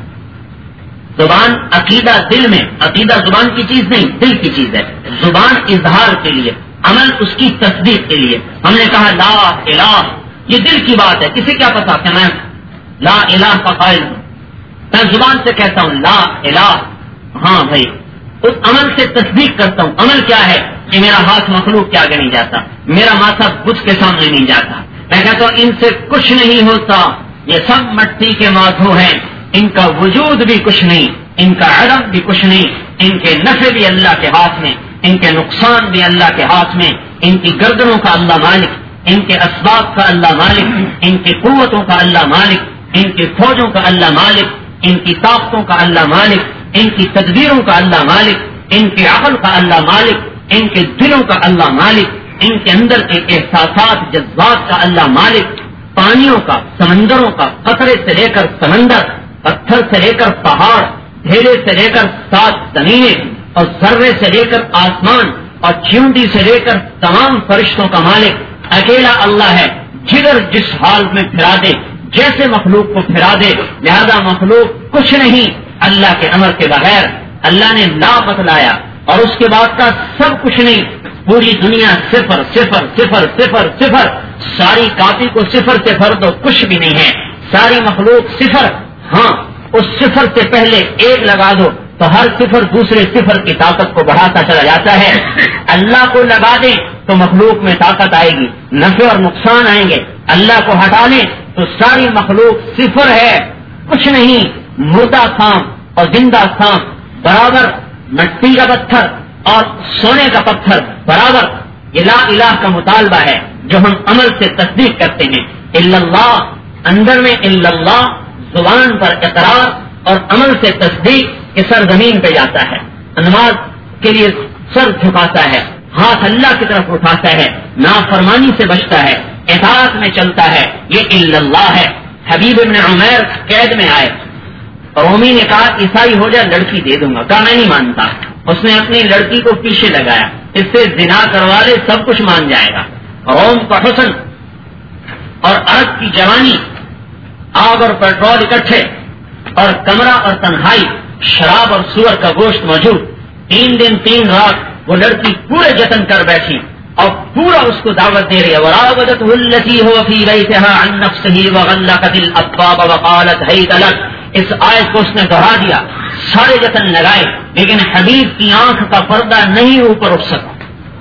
زبان عقیدہ دل میں، عقیدہ زبان کی چیز نہیں دل کی چیز ہے، زبان اظہار کے لیے، عمل اس کی تصدیق کے لیے۔ ہم نے کہا لا الہ، یہ دل کی بات ہے، کسی کیا پتا کہ میں لا الہ کا قائل ہوں، میں زبان سے کہتا ہوں لا الہ، ہاں بھائی اس عمل سے تصدیق کرتا ہوں۔ عمل کیا ہے کہ میرا ہاتھ مخلوق کے آگے نہیں جاتا، میرا ماتھا بت کے سامنے نہیں جاتا، میں کہتا ہوں ان سے کچھ نہیں ہوتا، یہ سب مٹی کے ماتھو ہیں، ان کا وجود بھی کچھ نہیں، ان کا عدم بھی کچھ نہیں، ان کے نفع بھی اللہ کے ہاتھ میں، ان کے نقصان بھی اللہ کے ہاتھ میں، ان کی گردنوں کا اللہ مالک، ان کے اسباب کا اللہ مالک، ان کی قوتوں کا اللہ مالک، ان کی فوجوں کا اللہ مالک، ان کی طاقتوں کا اللہ مالک، ان کی تدبیروں کا اللہ مالک، ان کے عقل کا اللہ مالک، ان کے دلوں کا اللہ مالک، ان کے اندر کے احساسات جذبات کا اللہ مالک، پانیوں کا، سمندروں کا، قطرے سے لے کر سمندر، پتھر سے لے کر پہاڑ، ڈھیرے سے لے کر 7 زمینیں، اور ذرے سے لے کر آسمان، اور چیونٹی سے لے کر تمام فرشتوں کا مالک اکیلا اللہ ہے۔ جدھر جس حال میں پھرا دے، جیسے مخلوق کو پھرا دے، لہذا مخلوق کچھ نہیں اللہ کے امر کے بغیر۔ اللہ نے لا بتلایا اور اس کے بعد کا سب کچھ نہیں، پوری دنیا صفر صفر صفر صفر صفر، ساری کاپی کو صفر سے بھر دو کچھ بھی نہیں ہے، ساری مخلوق صفر، ہاں اس صفر سے پہلے 1 لگا دو تو ہر صفر دوسرے صفر کی طاقت کو بڑھاتا چلا جاتا ہے۔ اللہ کو لگا دیں تو مخلوق میں طاقت آئے گی، نفع اور نقصان آئیں گے، اللہ کو ہٹا لیں تو ساری مخلوق صفر ہے، کچھ نہیں، مردہ خام اور زندہ خام برابر، مٹی کا پتھر اور سونے کا پتھر برابر۔ یہ لا الہ کا مطالبہ ہے جو ہم عمل سے تصدیق کرتے ہیں۔ الا اللہ، اندر میں الا اللہ، زبان پر اقرار اور عمل سے تصدیق کے سر زمین پہ جاتا ہے، نماز کے لیے سر جھکاتا ہے، ہاتھ اللہ کی طرف اٹھاتا ہے، نافرمانی سے بچتا ہے، اطاعت میں چلتا ہے، یہ الا اللہ ہے۔ حبیب ابن عمیر قید میں آئے، رومی نے کہا عیسائی ہو جائے لڑکی دے دوں گا، کہا میں نہیں مانتا، اس نے اپنی لڑکی کو پیچھے لگایا، اس سے زنا کروا لے سب کچھ مان جائے گا. روم کا حسن اور عرب کی جوانی، آگ اور پیٹرول اکٹھے، اور کمرہ اور تنہائی، شراب اور سور کا گوشت موجود. 3 دن 3 رات وہ لڑکی پورے جتن کر بیٹھی اور پورا اس کو دعوت دے رہی ہے. وراودته التي هو في بيتها عن نفسه وغلقت الابواب وقالت هيت لك. اس آیت کو اس نے دہرا دیا، سارے جتن لگائے، لیکن حبیب کی آنکھ کا پردہ نہیں اوپر اٹھ سکا.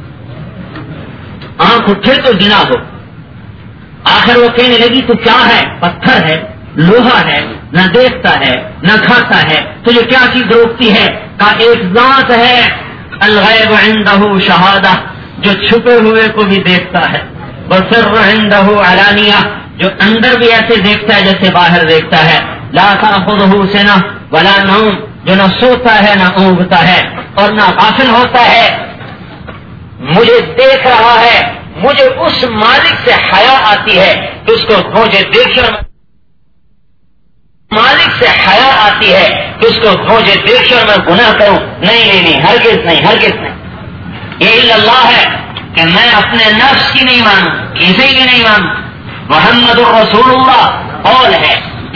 آنکھ اٹھے تو زنا ہو. آخر وہ کہنے لگی تو کیا ہے؟ پتھر ہے، لوہا ہے، نہ دیکھتا ہے نہ کھاتا ہے، تو یہ کیا چیز روکتی ہے؟ کہا ایک ذات ہے، الغیب عنده شہادہ، جو چھپے ہوئے کو بھی دیکھتا ہے، والسر عنده علانیہ، جو اندر بھی ایسے دیکھتا ہے جیسے باہر دیکھتا ہے. لا تأخذه سنہ ولا نوم، جو نہ سوتا ہے نہ اونگتا ہے اور نہ غافل ہوتا ہے. مجھے دیکھ رہا ہے، مجھے اس مالک سے حیا آتی ہے کہ اس کو مجھے دیکھے، مالک سے حیا آتی ہے کہ اس کو مجھے دیکھے اور میں گناہ کروں. نہیں، ہرگز نہیں، ہرگز نہیں. یہ اللہ ہے کہ میں اپنے نفس کی نہیں مانوں، کسی کی نہیں مانوں. محمد الرسول اللہ قول ہے،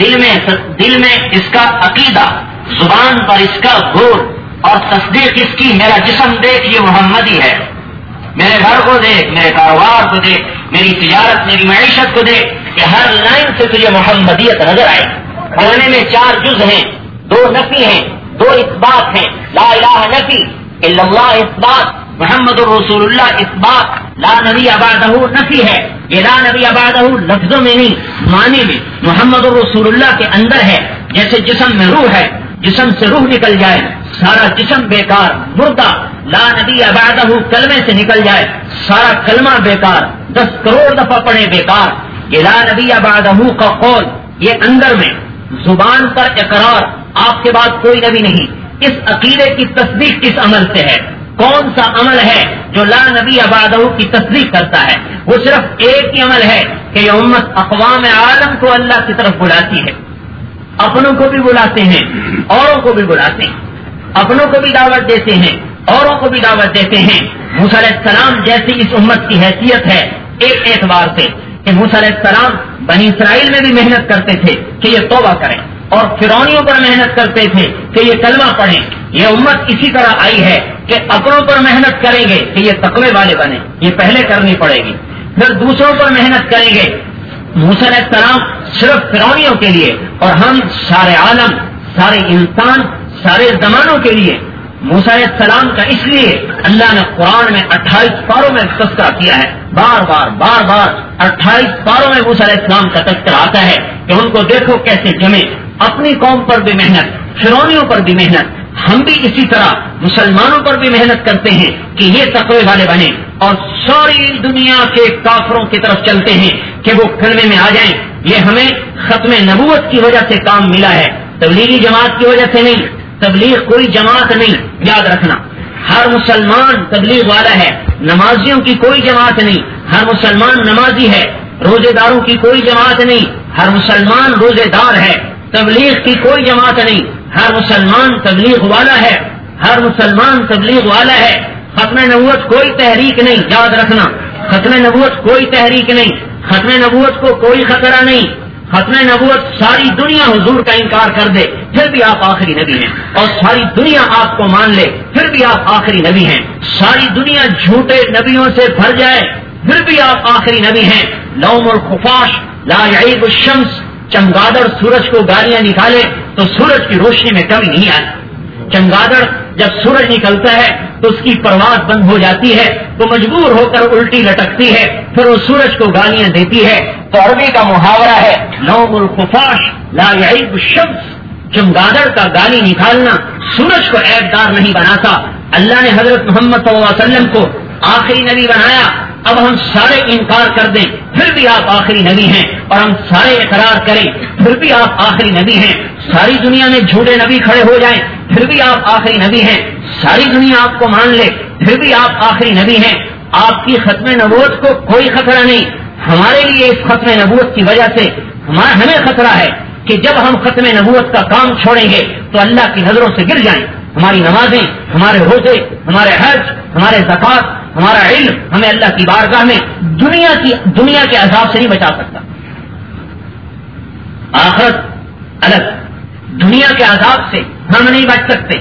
دل میں اس کا عقیدہ، زبان پر اس کا غور اور تصدیق اس کی. میرا جسم دیکھ یہ محمدی ہے، میرے گھر کو دیکھ، میرے کاروبار کو دیکھ، میری تجارت، میری معیشت کو دیکھ، کہ ہر لائن سے تجھے محمدیت نظر آئے. قرآن میں 4 جز ہیں، 2 نفی ہیں، 2 اثبات ہیں. لا الہ نفی، الا اللہ اثبات، محمد الرسول اللہ اثبات. لا نبی بعدہ نفی ہے. یہ لا نبی بعدہ لفظوں میں نہیں، معنی میں. محمد الرسول اللہ کے اندر ہے. جیسے جسم میں روح ہے، جسم سے روح نکل جائے سارا جسم بیکار مردہ. لا نبی بعدہ کلمے سے نکل جائے سارا کلمہ بیکار، 10 کروڑ دفعہ پڑھے بیکار. یہ لا نبی بعدہ کا قول، یہ اندر میں زبان پر اقرار، آپ کے بعد کوئی نبی نہیں. اس عقیدے کی تصدیق کس عمل سے ہے؟ کون سا عمل ہے جو لا نبی بعدہ کی تصدیق کرتا ہے؟ وہ صرف ایک ہی عمل ہے کہ یہ امت اقوام عالم کو اللہ کی طرف بلاتی ہے. اپنوں کو بھی بلاتے ہیں، اوروں کو بھی بلاتے ہیں. اپنوں کو بھی دعوت دیتے ہیں، اوروں کو بھی دعوت دیتے ہیں. موسیٰ علیہ السلام جیسی اس امت کی حیثیت ہے ایک اعتبار سے کہ موسیٰ علیہ السلام بنی اسرائیل میں بھی محنت کرتے تھے کہ یہ توبہ کریں، اور فرعونیوں پر محنت کرتے تھے کہ یہ کلمہ پڑھیں. یہ امت اسی طرح آئی ہے کہ اپنوں پر محنت کریں گے کہ یہ تقوی والے بنے، یہ پہلے کرنی پڑے گی، پھر دوسروں پر محنت کریں گے. موسیٰ علیہ السلام صرف فرعونیوں کے لیے، اور ہم سارے عالم، سارے انسان، سارے زمانوں کے لیے. موسیٰ علیہ السلام کا اس لیے اللہ نے قرآن میں 28 پاروں میں تذکرہ کیا ہے. بار بار 28 پاروں میں موسیٰ علیہ السلام کا تذکرہ آتا ہے کہ ان کو دیکھو کیسے جمے. اپنی قوم پر بھی محنت، فرعونیوں پر بھی محنت. ہم بھی اسی طرح مسلمانوں پر بھی محنت کرتے ہیں کہ یہ تقوی والے بنے، اور ساری دنیا کے کافروں کی طرف چلتے ہیں کہ وہ کلمے میں آ جائیں. یہ ہمیں ختم نبوت کی وجہ سے کام ملا ہے، تبلیغی جماعت کی وجہ سے نہیں. تبلیغ کوئی جماعت نہیں، یاد رکھنا. ہر مسلمان تبلیغ والا ہے، نمازیوں کی کوئی جماعت نہیں. ہر مسلمان نمازی ہے. روزے داروں کی کوئی جماعت نہیں، ہر مسلمان روزے دار ہے. تبلیغ کی کوئی جماعت نہیں، ہر مسلمان تبلیغ والا ہے. ہر مسلمان تبلیغ والا ہے. ختم نبوت کوئی تحریک نہیں، یاد رکھنا. ختم نبوت کوئی تحریک نہیں، ختم نبوت کو کوئی خطرہ نہیں. ختم نبوت ساری دنیا حضور کا انکار کر دے پھر بھی آپ آخری نبی ہیں، اور ساری دنیا آپ کو مان لے پھر بھی آپ آخری نبی ہیں. ساری دنیا جھوٹے نبیوں سے بھر جائے پھر بھی آپ آخری نبی ہیں. لوم الخفاش لا یعیب الشمس، چمگادڑ سورج کو گالیاں نکالے تو سورج کی روشنی میں کمی نہیں آئی. چمگادڑ جب سورج نکلتا ہے تو اس کی پرواز بند ہو جاتی ہے، تو مجبور ہو کر الٹی لٹکتی ہے، پھر وہ سورج کو گالیاں دیتی ہے. تو عربی کا محاورہ ہے لوم الخفاش لا یعیب الشمس، چمگادڑ کا گالی نکالنا سورج کو عیب دار نہیں بناتا. اللہ نے حضرت محمد صلی اللہ علیہ وسلم کو آخری نبی بنایا. اب ہم سارے انکار کر دیں پھر بھی آپ آخری نبی ہیں، اور ہم سارے اقرار کریں پھر بھی آپ آخری نبی ہیں. ساری دنیا میں جھوٹے نبی کھڑے ہو جائیں پھر بھی آپ آخری نبی ہیں. ساری دنیا آپ کو مان لے پھر بھی آپ آخری نبی ہیں. آپ کی ختم نبوت کو کوئی خطرہ نہیں. ہمارے لیے اس ختم نبوت کی وجہ سے ہمیں خطرہ ہے کہ جب ہم ختم نبوت کا کام چھوڑیں گے تو اللہ کی نظروں سے گر جائیں. ہماری نمازیں، ہمارے روزے، ہمارے حج، ہمارے زکات، ہمارا علم ہمیں اللہ کی بارگاہ میں دنیا کے عذاب سے نہیں بچا سکتا. آخرت الگ، دنیا کے عذاب سے ہم نہیں بچ سکتے.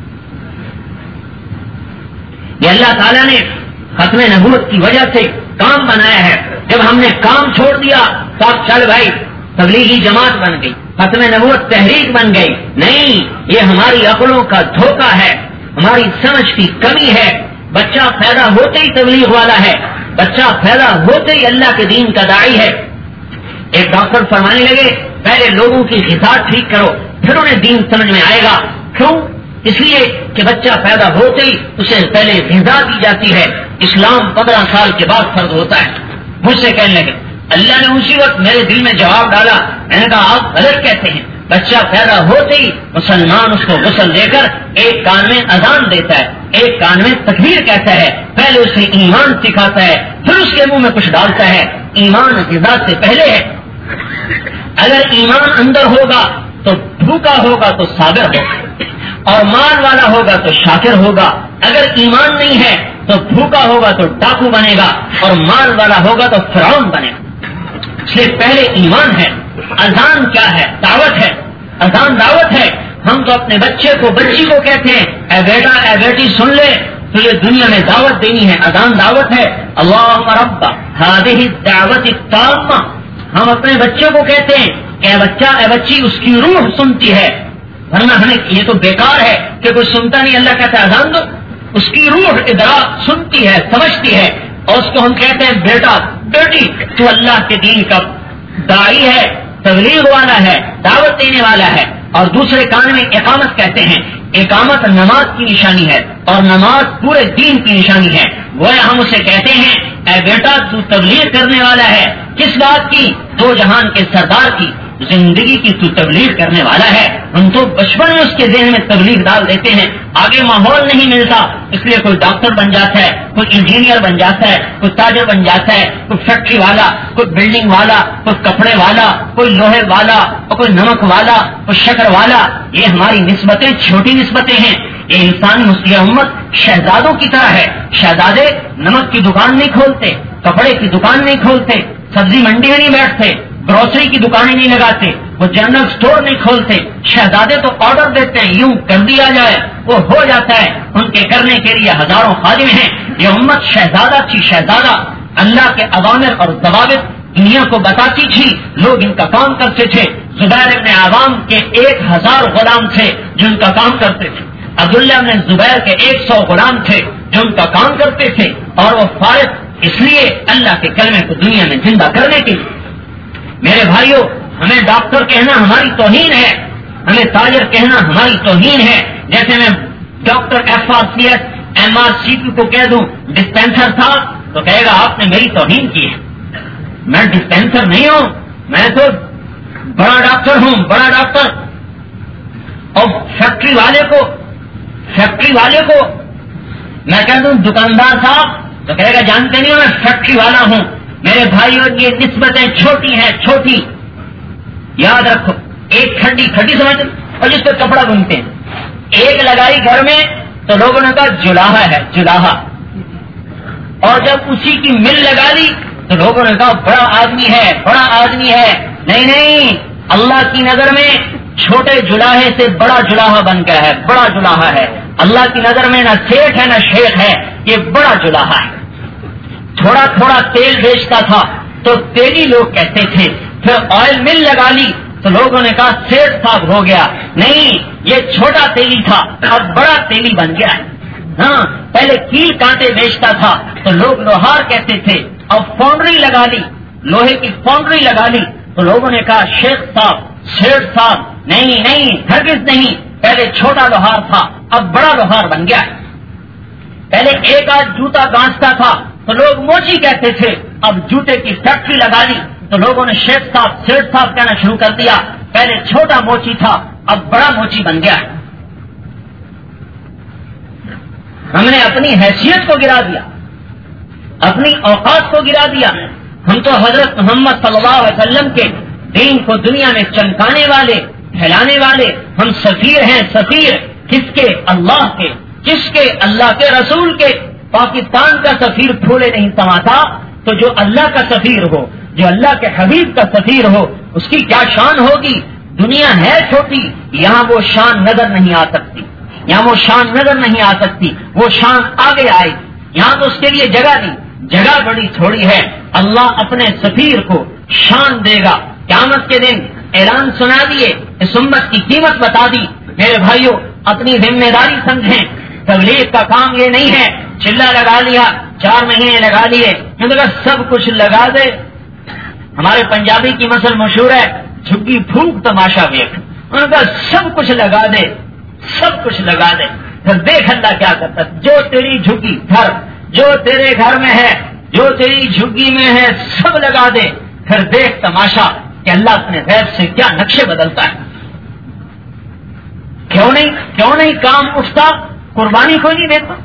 یہ اللہ تعالیٰ نے ختم نبوت کی وجہ سے کام بنایا ہے. جب ہم نے کام چھوڑ دیا تو اب چل بھائی تبلیغی جماعت بن گئی، ختم نبوت تحریک بن گئی. نہیں، یہ ہماری عقلوں کا دھوکہ ہے، ہماری سمجھ کی کمی ہے. بچہ پیدا ہوتے ہی تبلیغ والا ہے، بچہ پیدا ہوتے ہی اللہ کے دین کا داعی ہے. ایک ڈاکٹر فرمانے لگے پہلے لوگوں کی غذا ٹھیک کرو پھر انہیں دین سمجھ میں آئے گا. کیوں؟ اس لیے کہ بچہ پیدا ہوتے ہی اسے پہلے غذا دی جاتی ہے. اسلام 15 سال کے بعد فرض ہوتا ہے. مجھ سے کہنے لگے، اللہ نے اسی وقت میرے دل میں جواب ڈالا. میں نے کہا آپ غلط کہتے ہیں. بچہ پیدا ہوتے ہی مسلمان اس کو غسل دے کر ایک کان میں اذان دیتا ہے، ایک کان میں تکبیر کہتا ہے. پہلے اسے ایمان سکھاتا ہے پھر اس کے منہ میں کچھ ڈالتا ہے. ایمان غذا سے پہلے ہے. اگر ایمان اندر ہوگا تو بھوکا ہوگا تو صابر ہوگا، اور مال والا ہوگا تو شاکر ہوگا. اگر ایمان نہیں ہے تو بھوکا ہوگا تو ڈاکو بنے گا، اور مال والا ہوگا تو فرعون بنے گا. اس سے پہلے ایمان ہے. اذان کیا ہے؟ دعوت ہے. اذان دعوت ہے. ہم تو اپنے بچے کو بچی کو کہتے ہیں اے بیٹا اے بیٹی سن لے، تو یہ دنیا میں دعوت دینی ہے. اذان دعوت ہے. اللہم رب ہذہ الدعوت التامہ. ہم اپنے بچے کو کہتے ہیں کہ اے بچہ اے بچی، اس کی روح سنتی ہے. ورنہ ہمیں یہ تو بیکار ہے کہ کوئی سنتا نہیں. اللہ کہتا ہے اذان دو. اس کی روح ادراک سنتی ہے، سمجھتی ہے، اور اس کو ہم کہتے ہیں بیٹا بیٹی تو اللہ کے دین کا داعی ہے، تبلیغ والا ہے، دعوت دینے والا ہے. اور دوسرے کان میں اقامت کہتے ہیں. اقامت نماز کی نشانی ہے، اور نماز پورے دین کی نشانی ہے. وہ ہم اسے کہتے ہیں اے بیٹا تو تبلیغ کرنے والا ہے. کس بات کی؟ دو جہان کے سردار کی زندگی کی تو تبلیغ کرنے والا ہے. ہم تو بچپن میں اس کے ذہن میں تبلیغ ڈال دیتے ہیں. آگے ماحول نہیں ملتا، اس لیے کوئی ڈاکٹر بن جاتا ہے، کوئی انجینئر بن جاتا ہے، کوئی تاجر بن جاتا ہے، کوئی فیکٹری والا، کوئی بلڈنگ والا، کوئی کپڑے والا، کوئی لوہے والا، اور کوئی نمک والا، کوئی شکر والا. یہ ہماری نسبتیں چھوٹی نسبتیں ہیں. یہ انسانی مسلم امت شہزادوں کی طرح ہے. شہزادے نمک کی دکان نہیں کھولتے، کپڑے کی دکان نہیں کھولتے، سبزی منڈی میں نہیں بیٹھتے، گروسری کی دکانیں نہیں لگاتے، وہ جنرل سٹور نہیں کھولتے. شہزادے تو آرڈر دیتے ہیں یوں کر دیا جائے، وہ ہو جاتا ہے. ان کے کرنے کے لیے ہزاروں خادم ہیں. یہ امت شہزادہ تھی، شہزادہ. اللہ کے اوامر اور ضوابط دنیا کو بتاتی تھی، لوگ ان کا کام کرتے تھے. زبیر ابن عوام کے 1000 غلام تھے جو ان کا کام کرتے تھے. عبداللہ ابن زبیر کے 100 غلام تھے جو ان کا کام کرتے تھے. اور وہ فارغ اس لیے اللہ کے کلمے کو دنیا میں زندہ کرنے کے لیے. میرے بھائیوں، ہمیں ڈاکٹر کہنا ہماری توہین ہے، ہمیں تاجر کہنا ہماری توہین ہے. جیسے میں ڈاکٹر FRCS MRCP کو کہہ دوں ڈسپینسر تھا تو کہے گا آپ نے میری توہین کی ہے. میں ڈسپینسر نہیں ہوں، میں تو بڑا ڈاکٹر ہوں، بڑا ڈاکٹر. اور فیکٹری والے کو میں کہہ دوں دکاندار صاحب تو کہے گا جانتے نہیں ہو میں فیکٹری والا ہوں. میرے بھائیوں، یہ نسبتیں چھوٹی ہیں، چھوٹی. یاد رکھو، ایک کھڈی سمجھ اور جس پہ کپڑا بنتے ہیں، ایک لگائی گھر میں تو لوگوں نے کہا جلاحا ہے، جلاحا. اور جب اسی کی مل لگا لی تو لوگوں نے کہا بڑا آدمی ہے، بڑا آدمی ہے. نہیں، اللہ کی نظر میں چھوٹے جلاحے سے بڑا جلاحا بن گیا ہے، بڑا جلاحا ہے. اللہ کی نظر میں نہ سیٹ ہے نہ شیخ ہے، یہ بڑا جلاحا ہے. تھوڑا تھوڑا تیل بیچتا تھا تو تیلی لوگ کہتے تھے. پھر آئل مل لگا لی تو لوگوں نے کہا سیٹ صاحب ہو گیا. نہیں، یہ چھوٹا تیلی تھا اب بڑا تیلی بن گیا. ہاں، پہلے کیل کانٹے بیچتا تھا تو لوگ لوہار کہتے تھے. اب فاؤنڈری لگا لی، لوہے کی فاؤنڈری لگا لی تو لوگوں نے کہا شیخ صاحب، سیٹ صاحب. نہیں، ہرگز نہیں. پہلے چھوٹا لوہار تھا اب بڑا لوہار بن گیا. پہلے ایک آدھ جوتا گانچتا تھا تو لوگ موچی کہتے تھے. اب جوتے کی فیکٹری لگا لی تو لوگوں نے شیخ صاحب، سیٹ صاحب کہنا شروع کر دیا. پہلے چھوٹا موچی تھا اب بڑا موچی بن گیا. ہم نے اپنی حیثیت کو گرا دیا، اپنی اوقات کو گرا دیا. ہم تو حضرت محمد صلی اللہ علیہ وسلم کے دین کو دنیا میں چمکانے والے، پھیلانے والے ہم سفیر ہیں. سفیر جس کے اللہ کے رسول کے پاکستان کا سفیر پھولے نہیں سماتا، تو جو اللہ کا سفیر ہو، جو اللہ کے حبیب کا سفیر ہو، اس کی کیا شان ہوگی؟ دنیا ہے چھوٹی، یہاں وہ شان نظر نہیں آ سکتی، یہاں وہ شان نظر نہیں آ سکتی، وہ شان آگے آئے گی، یہاں تو اس کے لیے جگہ نہیں، جگہ بڑی تھوڑی ہے۔ اللہ اپنے سفیر کو شان دے گا، قیامت کے دن اعلان سنا دیے، اس امت کی قیمت بتا دی۔ میرے بھائیوں، اپنی ذمہ داری سمجھیں، تبلیغ کا کام یہ نہیں ہے چلا لگا لیا، 4 مہینے لگا لیے، سب کچھ لگا دے۔ ہمارے پنجابی کی مثل مشہور ہے، جھگی پھونک تماشا دیکھ، ان کا سب کچھ لگا دے، سب کچھ لگا دے، پھر دیکھ اللہ کیا کرتا، جو تیری جھگی گھر، جو تیرے گھر میں ہے، جو تیری جھگی میں ہے، سب لگا دے، پھر دیکھ تماشا کہ اللہ اپنے غیب سے کیا نقشے بدلتا ہے۔ کیوں نہیں کام اٹھتا؟ قربانی کوئی نہیں دیتا۔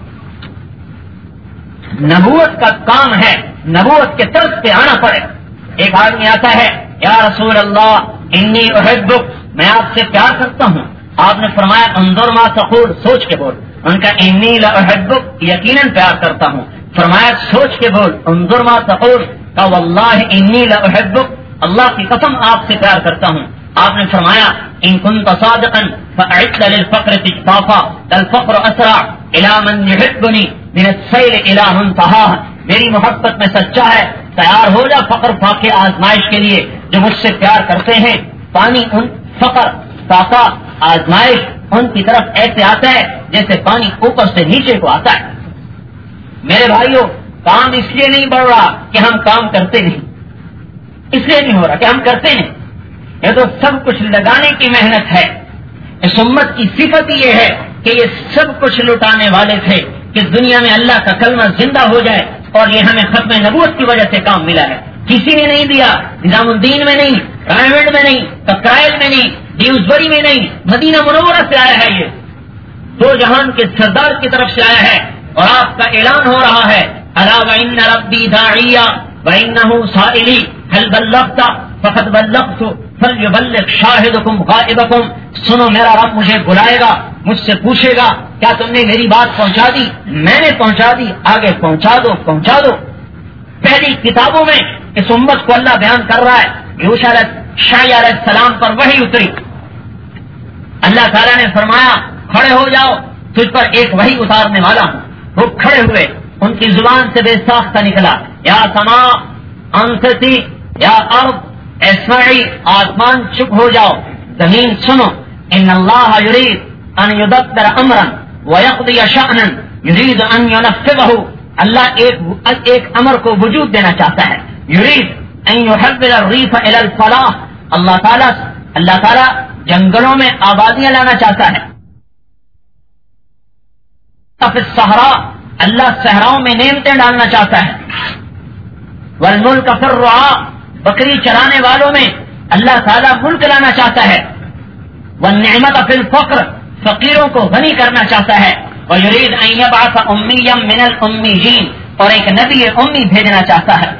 نبوت کا کام ہے، نبوت کے طرز پہ آنا پڑے۔ ایک آدمی آتا ہے، یا رسول اللہ انی احبک، میں آپ سے پیار کرتا ہوں۔ آپ نے فرمایا انظر ما تقول، سوچ کے بول۔ ان کا انی لاحبک، یقیناً پیار کرتا ہوں۔ فرمایا سوچ کے بول، انظر ما تقول، کہ واللہ انی لاحبک، اللہ کی قسم آپ سے پیار کرتا ہوں۔ آپ نے فرمایا ان كنت صادقا فاعد للفقر تجفافا، الفقر اسرع الى من يحبني من السيل الى منتهاه، میری محبت میں سچا ہے، تیار ہو جا فقر فاقے آزمائش کے لیے، جو مجھ سے پیار کرتے ہیں۔ پانی ان فقر فاقہ آزمائش ان کی طرف ایسے آتا ہے جیسے پانی اوپر سے نیچے کو آتا ہے۔ میرے بھائیوں، کام اس لیے نہیں بڑھ رہا کہ ہم کام کرتے نہیں، اس لیے نہیں ہو رہا کہ ہم کرتے نہیں، یہ تو سب کچھ لگانے کی محنت ہے۔ اس امت کی صفت یہ ہے کہ یہ سب کچھ لٹانے والے تھے کہ دنیا میں اللہ کا کلمہ زندہ ہو جائے، اور یہ ہمیں ختم نبوت کی وجہ سے کام ملا ہے۔ کسی نے نہیں دیا، نظام الدین میں نہیں، رائمنڈ میں نہیں، ککرائل میں نہیں، ڈیوزبری میں نہیں، مدینہ منورہ سے آیا ہے، یہ دو جہان کے سردار کی طرف سے آیا ہے، اور آپ کا اعلان ہو رہا ہے الا وان ربی داعیہ وانہ سائلی هل بلغت فقد بلغت فلیبلغ شاہدکم غائبکم، سنو میرا رب مجھے بلائے گا، مجھ سے پوچھے گا کیا تم نے میری بات پہنچا دی؟ میں نے پہنچا دی، آگے پہنچا دو، پہنچا دو۔ پہلی کتابوں میں اس امت کو اللہ بیان کر رہا ہے، یوشع علیہ السلام پر وحی اتری، اللہ تعالیٰ نے فرمایا کھڑے ہو جاؤ، تجھ پر ایک وحی اتارنے والا ہوں۔ وہ کھڑے ہوئے، ان کی زبان سے بے ساختہ نکلا، یا سما انصتی یا ارض اسمعی، آسمان چپ ہو جاؤ، زمین سنو، ان اللہ یرید ان یدبر امرا ویقضی شأنا یرید ان ینفذہ، اللہ ایک امر کو وجود دینا چاہتا ہے، یرید ان یحول الریف الی الفلاح، اللہ تعالیٰ جنگلوں میں آبادیاں لانا چاہتا ہے۔ فی الصحراء، اللہ صحراؤں میں نعمتیں ڈالنا چاہتا ہے۔ والملک فی الرعاء، بکری چرانے والوں میں اللہ تعالیٰ ملک لانا چاہتا ہے۔ والنعمت فی الفقر، فقیروں کو غنی کرنا چاہتا ہے۔ ویرید ان یبعث امیا من الامیین، اور ایک نبی امی بھیجنا چاہتا ہے۔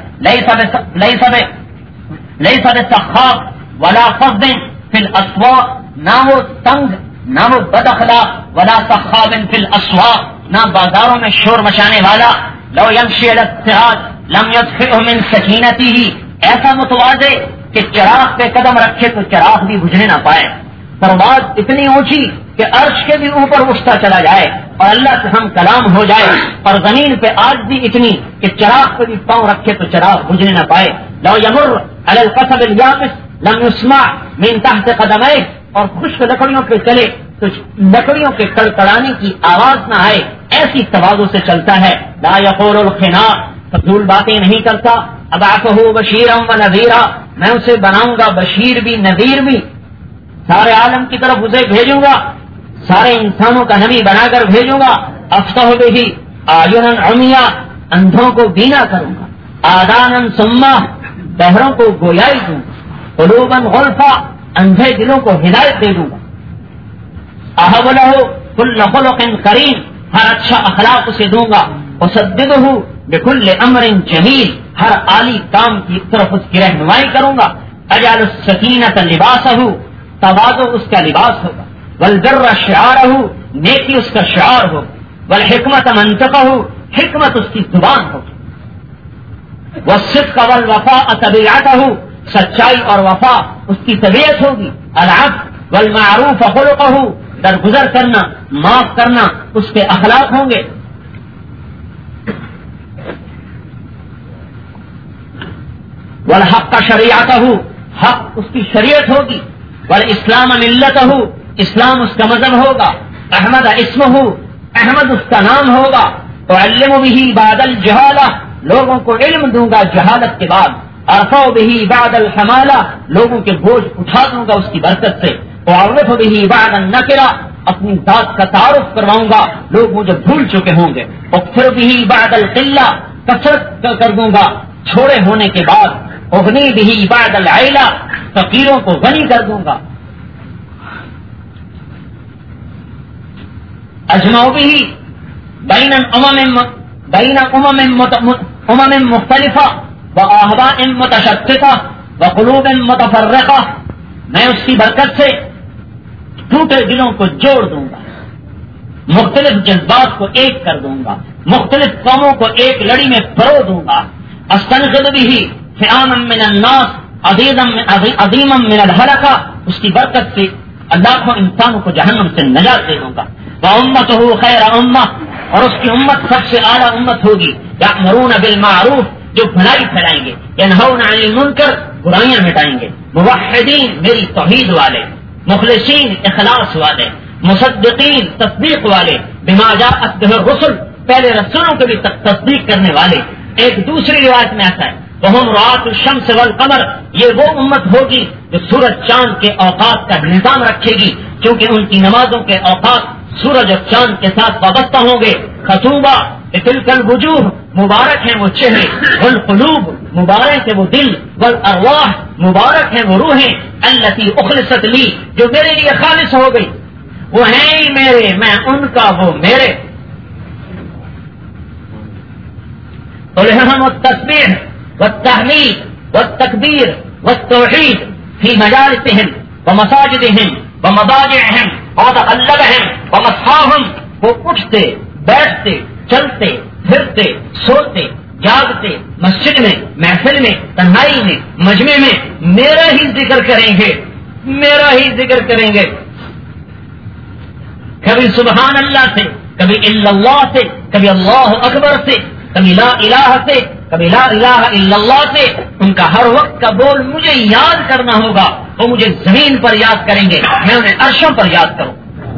لیس بسخاب ولا فظ فی الاسواق، نہ وہ تنگ، نہ وہ بد اخلاق، ولا سخاب فی الاسواق، نہ بازاروں میں شور مچانے والا۔ لو یمشی علی الصراط لم یطفئ من سکینتہ، ایسا متواضع کہ چراغ پہ قدم رکھے تو چراغ بھی بجھنے نہ پائے، پرواز اتنی اونچی کہ عرش کے بھی اوپر اٹھتا چلا جائے اور اللہ سے ہم کلام ہو جائے، اور زمین پہ آج بھی اتنی کہ چراغ پہ بھی پاؤں رکھے تو چراغ بجھنے نہ پائے۔ لو یمر علی القصب الیابس لم یسمع من تحت قدميه، اور خشک لکڑیوں پہ چلے تو لکڑیوں کے کڑکڑانے کی آواز نہ آئے، ایسی تواضع سے چلتا ہے۔ لا یقول الخناق، فضول باتیں نہیں کرتا۔ ابعثہ بشیرا ونذیرا، میں اسے بناؤں گا بشیر بھی نذیر بھی، سارے عالم کی طرف اسے بھیجوں گا، سارے انسانوں کا نبی بنا کر بھیجوں گا۔ افتح بہ اعینا عمیا، اندھوں کو بینا کروں گا۔ آذانا صما، بہروں کو گویائی دوں گا۔ قلوبا غلفا، اندھے دلوں کو ہدایت دے دوں گا۔ اہب لہ کل خلق کریم، ہر اچھا اخلاق اسے دوں گا۔ اسددہ بکل امر جمیل، ہر عالی کام کی طرف اس کی رہنمائی کروں گا۔ اجعل السکینۃ لباسہ، تواضع اس کا لباس ہوگا۔ والبر شعارہ، نیکی اس کا شعار ہوگی، والحکمت منطقہ، حکمت اس کی زبان ہوگی، والصدق والوفاء طبیعتہ، سچائی اور وفا اس کی طبیعت ہوگی، العفو والمعروف خلقہ، درگزر کرنا، معاف کرنا اس کے اخلاق ہوں گے، والحق شریعتہ، حق اس کی شریعت ہوگی، والاسلام ملتہ، اسلام اس کا مذہب ہوگا، احمد اسمہ، احمد اس کا نام ہوگا، اعلم بہ بعد الجہالہ، لوگوں کو علم دوں گا جہالت کے بعد، ارفع بہ بعد الحمالہ، لوگوں کے بوجھ اٹھا دوں گا اس کی برکت سے، اعرف بہ بعد النکرہ، اپنی ذات کا تعارف کرواؤں گا، لوگ مجھے بھول چکے ہوں گے، اکثر بہ بعد القلہ، کثرت کر دوں گا چھوڑے ہونے کے بعد، اغنی بہ بعد العیلہ، فقیروں کو غنی کر دوں گا، اجمع بہ بین امم مختلفہ واہواء متشتتہ وقلوب متفرقہ، میں اس کی برکت سے ٹوٹے دلوں کو جوڑ دوں گا، مختلف جذبات کو ایک کر دوں گا، مختلف قوموں کو ایک لڑی میں پرو دوں گا، استنقذ بہ فئاما من الناس عظیما من الہلکہ، اس کی برکت سے لاکھوں انسانوں کو جہنم سے نجات دے دوں گا، وامتہ خیر امہ، اور اس کی امت سب سے اعلیٰ امت ہوگی، یأمرون بالمعروف، جو بھلائی پھیلائیں گے، ینہون عن المنکر، برائیاں مٹائیں گے، موحدین میری توحید والے، مخلصین اخلاص والے، مصدقین تصدیق والے، بما جاءت بہ الرسل، پہلے رسولوں کے بھی تصدیق کرنے والے۔ ایک دوسری روایت میں آتا ہے وہم رعاة الشمس والقمر، یہ وہ امت ہوگی جو سورج چاند کے اوقات کا نظام رکھے گی، کیونکہ ان کی نمازوں کے اوقات سورج اور چاند کے ساتھ وابستہ ہوں گے۔ خطوبہ تلک الوجوہ، مبارک ہیں وہ چہرے، والقلوب، مبارک ہے وہ دل، والارواح، مبارک ہیں وہ روحیں، التی اخلصت لی، جو میرے لیے خالص ہو گئی، وہ ہیں ہی میرے، میں ان کا، وہ میرے۔ الہم التسبیح والتحمید والتکبیر والتوحید فی مجالسہم ومساجدہم ومضاجعہم ومتقلبہم ومصحاہم، وہ اٹھتے بیٹھتے چلتے پھرتے سوتے جاگتے مسجد میں محفل میں تنہائی میں مجمع میں میرا ہی ذکر کریں گے، میرا ہی ذکر کریں گے، کبھی سبحان اللہ سے، کبھی الا اللہ سے، کبھی اللہ اکبر سے، کبھی لا الہ سے، کبھی لا الہ الا اللہ سے، ان کا ہر وقت کا بول مجھے یاد کرنا ہوگا، وہ مجھے زمین پر یاد کریں گے، میں انہیں عرشوں پر یاد کروں۔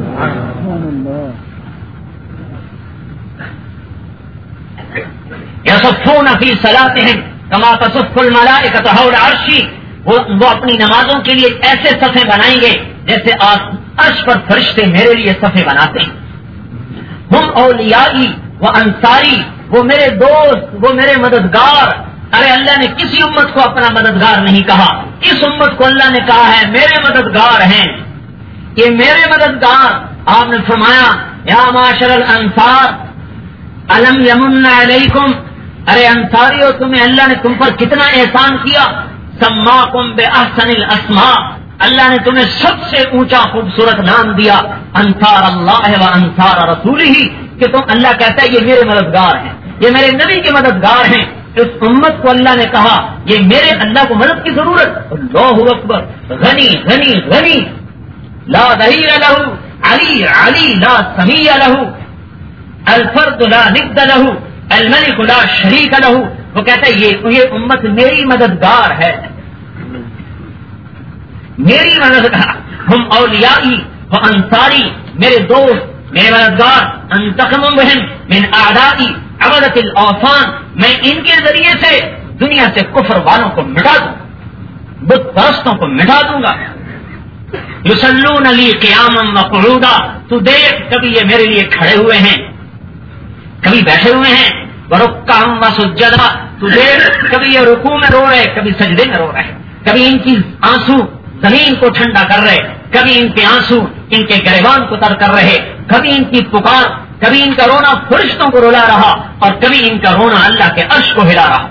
یصفون فی صلاتہم کما تصف الملائکۃ حول عرشی، وہ اپنی نمازوں کے لیے ایسے صفیں بنائیں گے جیسے عرش پر فرشتے میرے لیے صفیں بناتے ہیں۔ ہم اولیائی و انصاری، وہ میرے دوست، وہ میرے مددگار۔ ارے اللہ نے کسی امت کو اپنا مددگار نہیں کہا، اس امت کو اللہ نے کہا ہے میرے مددگار ہیں، یہ میرے مددگار۔ آپ نے فرمایا یا معاشر الانصار الم یمن علیکم، ارے انصاریو تمہیں اللہ نے تم پر کتنا احسان کیا، سماکم باحسن الاسماء، اللہ نے تمہیں سب سے اونچا خوبصورت نام دیا، انصار اللہ و انصار رسولہ، کہ تم، اللہ کہتا ہے یہ میرے مددگار ہیں، یہ میرے نبی کے مددگار ہیں۔ اس امت کو اللہ نے کہا یہ میرے، اللہ کو مدد کی ضرورت، اللہ اکبر، غنی غنی غنی، لا ظہیر لہ، علی علی لا سمیع لہ، الفرد لا ند لہ، الملک لا شریک لہ۔ وہ کہتا ہے یہ امت میری مددگار ہے، میری مددگار۔ ہم اولیائی و انصاری، میرے دوست، میرے مددگار۔ انتقم بہم من اعدائی عبدت الاوثان، میں ان کے ذریعے سے دنیا سے کفر والوں کو مٹا دوں، بت پرستوں کو مٹا دوں گا۔ یصلون لی قیاما وقعودا، تو دیکھ کبھی یہ میرے لیے کھڑے ہوئے ہیں، کبھی بیٹھے ہوئے ہیں، ورکعا وسجدا، تو دیکھ کبھی یہ رکوع میں رو رہے، کبھی سجدے میں رو رہے، کبھی ان کی آنسو زمین کو ٹھنڈا کر رہے، کبھی ان کے آنسو ان کے گریبان کو تر کر رہے، کبھی ان کی پکار، کبھی ان کا رونا فرشتوں کو رلا رہا، اور کبھی ان کا رونا اللہ کے عرش کو ہلا رہا۔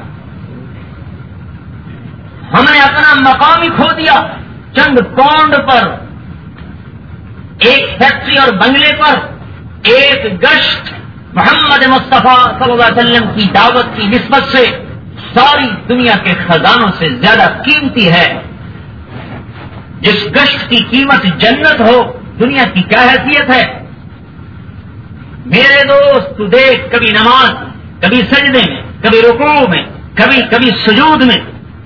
ہم نے اپنا مقام ہی کھو دیا، چند پاؤنڈ پر، ایک فیکٹری اور بنگلے پر ایک گشت محمد مصطفیٰ صلی اللہ علیہ وسلم کی دعوت کی نسبت سے ساری دنیا کے خزانوں سے زیادہ قیمتی ہے. جس گشت کی قیمت جنت ہو، دنیا کی کیا حیثیت ہے؟ میرے دوست تو دیکھ، کبھی نماز، کبھی سجدے میں، کبھی رکوع میں، کبھی سجود میں،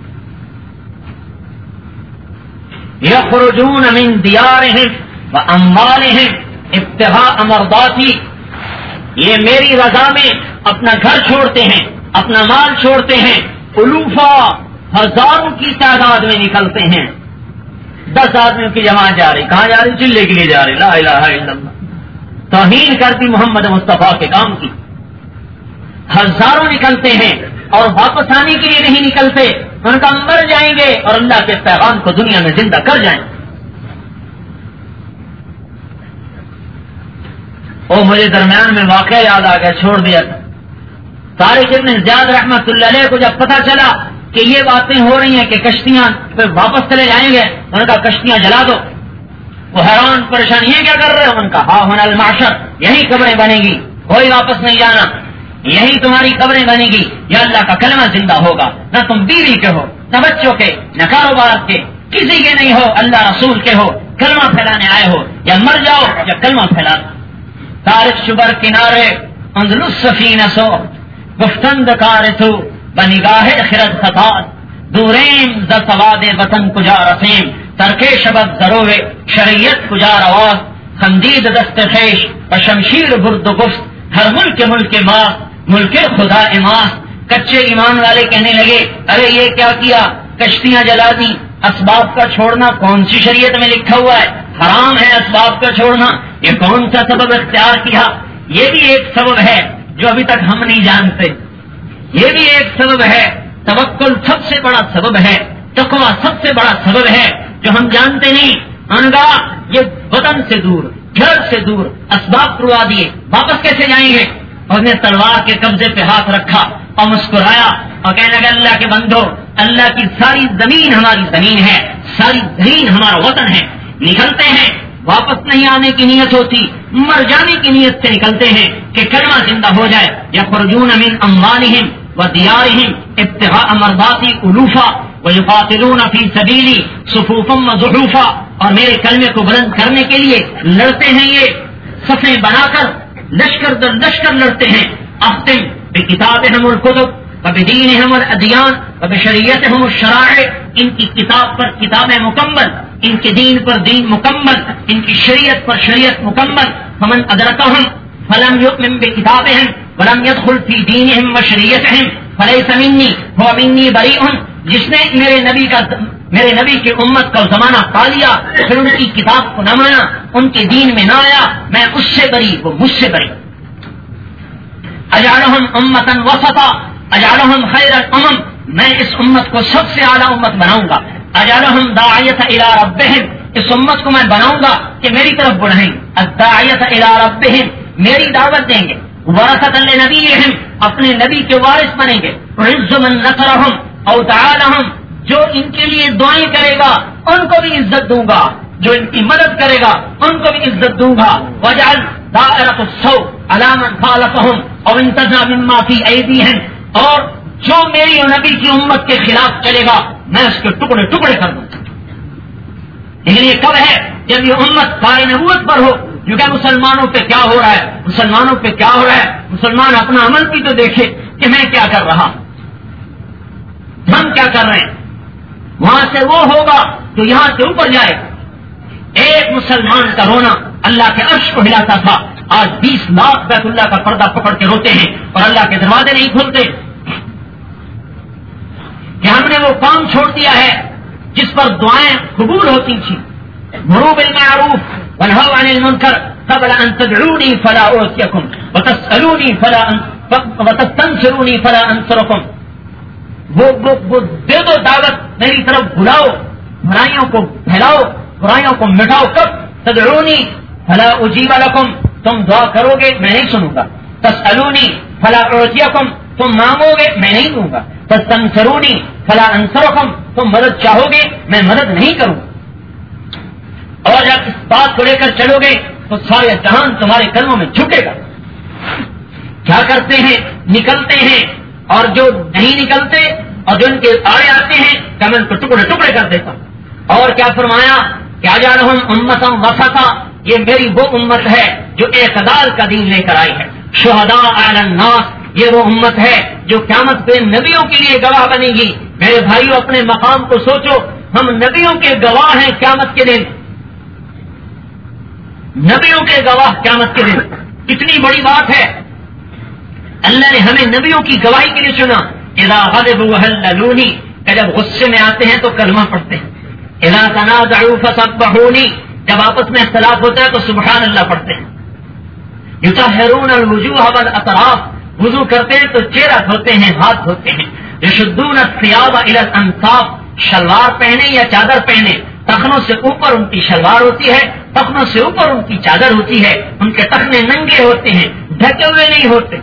یخرجون من دیارہم واموالہم ابتغاء مرضاتی، یہ میری رضا میں اپنا گھر چھوڑتے ہیں، اپنا مال چھوڑتے ہیں، الوفا ہزاروں کی تعداد میں نکلتے ہیں. 10 آدمیوں کی جماعت جا رہی، کہاں جا رہی؟ چلے کے لیے جا رہی. لا الہ الا اللہ، توہین کرتی محمد مصطفیٰ کے کام کی. ہزاروں نکلتے ہیں اور واپس آنے کے لیے نہیں نکلتے، ان کا مر جائیں گے اور اللہ کے پیغام کو دنیا میں زندہ کر جائیں. وہ مجھے درمیان میں واقعہ یاد آ گیا، چھوڑ دیا تھا. طارق ابن زیاد رحمت اللہ علیہ کو جب پتا چلا کہ یہ باتیں ہو رہی ہیں کہ کشتیاں پھر واپس چلے جائیں گے، ان کا کشتیاں جلا دو. وہ حیران پریشان، یہ کیا کر رہے ہو؟ ان کا ہاں ہونا المعشر، یہی قبریں بنے گی، کوئی واپس نہیں جانا، یہی تمہاری قبریں بنے گی، یا اللہ کا کلمہ زندہ ہوگا. نہ تم بیوی کے ہو، نہ بچوں کے، نہ کاروبار کے، کسی کے نہیں ہو، اللہ رسول کے ہو، کلمہ پھیلانے آئے ہو، یا مر جاؤ یا کلمہ پھیلا دو. تارک شبر کنارے انزل السفینہ سو گفتند کار تو بنگاہ خرد خطات دوریم ز سواد وطن کجا رسیم ترکے شبد ضرور شریعت کجا رواز خندید دست خیش و شمشیر برد و گفت ہر ملک ماں ملک خدا اماس. کچے ایمان والے کہنے لگے ارے یہ کیا کیا، کشتیاں جلا دی. اسباب کا چھوڑنا کون سی شریعت میں لکھا ہوا ہے؟ حرام ہے اسباب کا چھوڑنا. یہ کون سا سبب اختیار کیا؟ یہ بھی ایک سبب ہے جو ابھی تک ہم نہیں جانتے. یہ بھی ایک سبب ہے. توکل سب سے بڑا سبب ہے، تقویٰ سب سے بڑا سبب ہے جو ہم جانتے نہیں. انگا یہ وطن سے دور، گھر سے دور، اسباب کروا دیے، واپس کیسے جائیں گے؟ اور نے تلوار کے قبضے پہ ہاتھ رکھا اور مسکرایا اور کہنے لگا اللہ کے بندو، اللہ کی ساری زمین ہماری زمین ہے، ساری زمین ہمارا وطن ہے. نکلتے ہیں، واپس نہیں آنے کی نیت ہوتی، مر جانے کی نیت سے نکلتے ہیں کہ کلمہ زندہ ہو جائے. یخرجون من اموالہم ودیارہم ابتغاء مرضاتی الوفا ویقاتلون فی سبیلی صفوفا وزحوفا، اور میرے کلمے کو بلند کرنے کے لیے لڑتے ہیں، یہ صفیں بنا کر لشکر در لشکر لڑتے ہیں. اختم بکتابہم الکتب وبدینہم الادیان وبشریعتہم الشرائع، ان کی کتاب پر کتابیں مکمل، ان کے دین پر دین مکمل، ان کی شریعت پر شریعت مکمل. فمن ادرکہم فلم یؤمن بکتابہم ولم يدخل فی دینہم وشریعتہم فلیس منی هو منی بریء، جس نے میرے نبی کی امت کا زمانہ پا لیا پھر ان کی کتاب کو نہ مانا، ان کے دین میں نہ آیا، میں اس سے بری، وہ مجھ سے بری. اجعلہم امتا وسطا اجعلہم خیر الامم، میں اس امت کو سب سے اعلیٰ امت بناؤں گا. اجعلہم داعیۃ الی ربہم، اس امت کو میں بناؤں گا کہ میری طرف بڑھیں. الداعیۃ الی ربہم، میری دعوت دیں گے. ورثۃ لنبیہم، اپنے نبی کے وارث بنیں گے. اعز من نصرہم او تعالہم، جو ان کے لیے دعائیں کرے گا ان کو بھی عزت دوں گا، جو ان کی مدد کرے گا ان کو بھی عزت دوں گا. وجعل دائرۃ السوء علی من خالفہم او انتزع مما فی ایدیہم، اور جو میری اور نبی کی امت کے خلاف چلے گا میں اس کے ٹکڑے ٹکڑے کر دوں. لیکن یہ کب ہے؟ جب یہ امت پائے نبوت پر ہو. کیونکہ مسلمانوں پہ کیا ہو رہا ہے، مسلمانوں پہ کیا ہو رہا ہے، مسلمان اپنا عمل بھی تو دیکھے کہ میں کیا کر رہا، ہم کیا کر رہے ہیں. وہاں سے وہ ہوگا جو یہاں سے اوپر جائے. ایک مسلمان کا رونا اللہ کے عرش کو ہلاتا تھا. آج 20 لاکھ بیت اللہ کا پردہ پکڑ کے روتے ہیں اور اللہ کے دروازے نہیں کھلتے کہ ہم نے وہ کام چھوڑ دیا ہے جس پر دعائیں قبول ہوتی تھیں. مروا بالمعروف وانہوا عن المنکر قبل ان تدعونی فلا اعطیکم وتسألونی وتستنصرونی فلا انصرکم. وہ دے دو دعوت، میری طرف بلاؤ، برائیوں کو پھیلاؤ، برائیوں کو مٹاؤ. کب؟ تدعونی فلا اجیب لکم، تم دعا کرو گے میں نہیں سنوں گا. تسألونی فلا اعطیکم، تم مانگو گے میں نہیں دوں گا. تستنصرونی فلا انصرکم، تم مدد چاہو گے میں مدد نہیں کروں. اور جب اس بات کو لے کر چلو گے تو سارے جہان تمہارے قدموں میں جھکے گا. کیا کرتے ہیں؟ نکلتے ہیں، اور جو نہیں نکلتے اور جو ان کے آڑے آتے ہیں کہ میں ان کو ٹکڑے ٹکڑے کر دیتا ہوں. اور کیا فرمایا؟ کیا جعلہم امۃ وسطا، یہ میری وہ امت ہے جو اعتدال کا دین لے کر آئی ہے. شہداء علی الناس، یہ وہ امت ہے جو قیامت پہ نبیوں کے لیے گواہ بنے گی. میرے بھائیوں اپنے مقام کو سوچو، ہم نبیوں کے گواہ ہیں قیامت کے دن. نبیوں کے گواہ قیامت کے دن، کتنی بڑی بات ہے. اللہ نے ہمیں نبیوں کی گواہی کے لیے چنا. اذا غضبوا هللونی، کہ جب غصے میں آتے ہیں تو کلمہ پڑھتے ہیں. اذا تنازعوا فسبحونی، جب آپس میں اختلاف ہوتا ہے تو سبحان اللہ پڑھتے ہیں. یطہرون الوجوہ والاطراف، وضو کرتے ہیں تو چہرہ دھوتے ہیں، ہاتھ دھوتے ہیں. یشدون الثیاب الی الانصاف، شلوار پہنے یا چادر پہنے، ٹخنوں سے اوپر ان کی شلوار ہوتی ہے، ٹخنوں سے اوپر ان کی چادر ہوتی ہے. ان کے ٹخنے ننگے ہوتے ہیں، ڈھکے ہوئے نہیں ہوتے.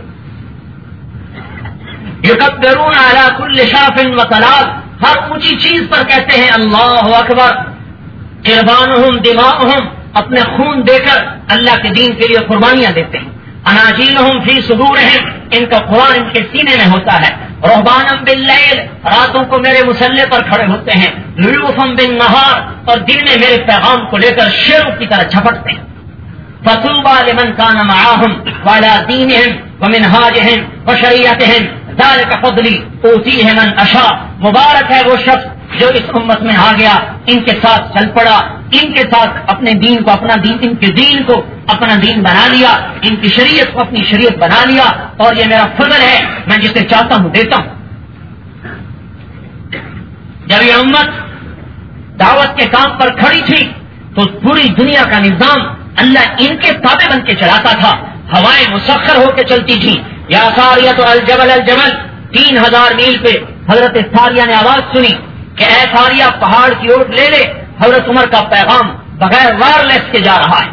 یکبرون علی کل شاف وطلال، ہر اونچی چیز پر کہتے ہیں اللہ اکبر. قربانہم دماؤہم، اپنے خون دے کر اللہ کے دین کے لیے قربانیاں دیتے ہیں. اناجیلہم فی صدورہم، ان کا قرآن ان کے سینے میں ہوتا ہے. رہبانم باللیل، راتوں کو میرے مسلح پر کھڑے ہوتے ہیں. لیوفم بالنہار، اور دن میں میرے پیغام کو لے کر شیروں کی طرح جھپٹتے ہیں. فطوبى لمن كان معهم وعلى دينهم ومنهاجهم وشريعتهم ذلك فضلی اوتیہ من اشاء، مبارک ہے وہ شخص جو اس امت میں آ گیا، ان کے ساتھ چل پڑا، ان کے ساتھ اپنے دین کو اپنا دین، ان کے دین کو اپنا دین بنا لیا، ان کی شریعت کو اپنی شریعت بنا لیا. اور یہ میرا فضل ہے، میں جسے چاہتا ہوں دیتا ہوں. جب یہ امت دعوت کے کام پر کھڑی تھی تو پوری دنیا کا نظام اللہ ان کے تابع بن کے چلاتا تھا. ہوائیں مسخر ہو کے چلتی تھی. یا ساریہ تو الجبل الجبل، 3000 میل پہ حضرت ساریہ نے آواز سنی کہ اے ساریہ پہاڑ کی اوٹ لے لے، حضرت عمر کا پیغام بغیر وائرلیس کے جا رہا ہے.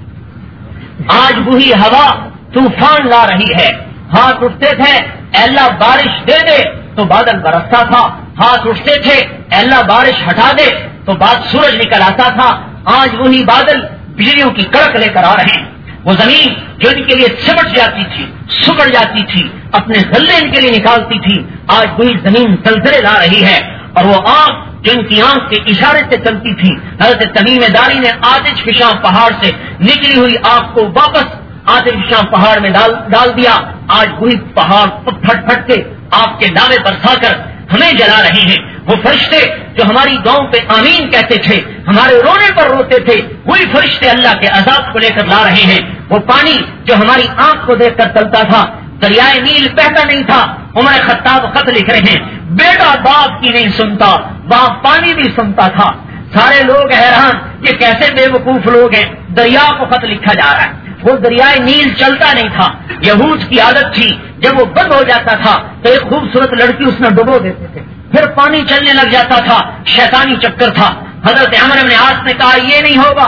آج وہی ہوا طوفان لا رہی ہے. ہاتھ اٹھتے تھے اے اللہ بارش دے دے تو بادل برستا تھا. ہاتھ اٹھتے تھے اے اللہ بارش ہٹا دے تو بعد سورج نکل آتا تھا. آج وہی بادل بجلیوں کی کڑک لے کر آ رہے ہیں. وہ زمین جو ان کے لیے سمٹ جاتی تھی، سکڑ جاتی تھی، اپنے غلے ان کے لیے نکالتی تھی، آج وہی زمین زلزلے لا رہی ہے. اور وہ آنکھ جو ان کی آنکھ کے اشارے سے چلتی تھی، حضرت تمیم داری نے آتش فشاں پہاڑ سے نکلی ہوئی آنکھ کو واپس آتش فشاں پہاڑ میں ڈال دیا. آج وہی پہاڑ پھٹ پھٹ کے آپ کے دعوے پر سا کر ہمیں جلا رہے ہیں. وہ فرشتے جو ہماری گاؤں پہ آمین کہتے تھے، ہمارے رونے پر روتے تھے، وہی فرشتے اللہ کے عذاب کو لے کر لا رہے ہیں. وہ پانی جو ہماری آنکھ کو دیکھ کر چلتا تھا، دریائے نیل بہتا نہیں تھا. عمر خطاب خط لکھ رہے ہیں، بیٹا باپ کی نہیں سنتا، باپ پانی بھی سنتا تھا. سارے لوگ حیران، یہ کیسے بے وقوف لوگ ہیں. دریا کو خط لکھا جا رہا ہے. وہ دریائے نیل چلتا نہیں تھا. یہود کی عادت تھی جب وہ بند ہو جاتا تھا تو ایک خوبصورت لڑکی اس میں ڈبو دیتے تھے، پھر پانی چلنے لگ جاتا تھا. شیطانی چکر تھا. حضرت عمر بن عاص نے کہا یہ نہیں ہوگا،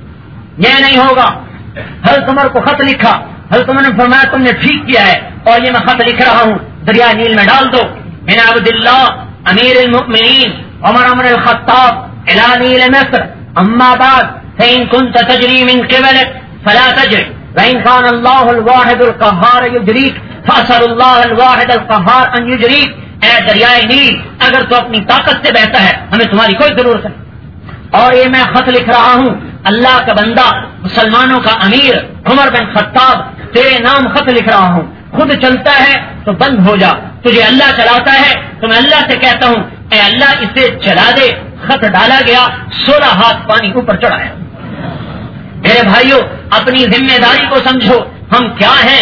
یہ نہیں ہوگا. حضرت عمر کو خط لکھا. حضرت عمر نے فرمایا تم نے ٹھیک کیا ہے اور یہ میں خط لکھ رہا ہوں، دریا نیل میں ڈال دو. من عبداللہ امیر المؤمنین عمر بن الخطاب الى نیل مصر، اما بعد فإن كنت تجری من قبلك فلا تجری وإن كان الله الواحد القهار يجريك فأسأل الله الواحد القهار ان يجريك. اے دریائے نیل اگر تو اپنی طاقت سے بہتا ہے ہمیں تمہاری کوئی ضرورت نہیں. اور یہ میں خط لکھ رہا ہوں، اللہ کا بندہ مسلمانوں کا امیر عمر بن خطاب تیرے نام خط لکھ رہا ہوں. خود چلتا ہے تو بند ہو جا، تجھے اللہ چلاتا ہے تو میں اللہ سے کہتا ہوں اے اللہ اسے چلا دے. خط ڈالا گیا، 16 ہاتھ پانی اوپر چڑھایا. میرے بھائیوں اپنی ذمہ داری کو سمجھو. ہم کیا ہیں؟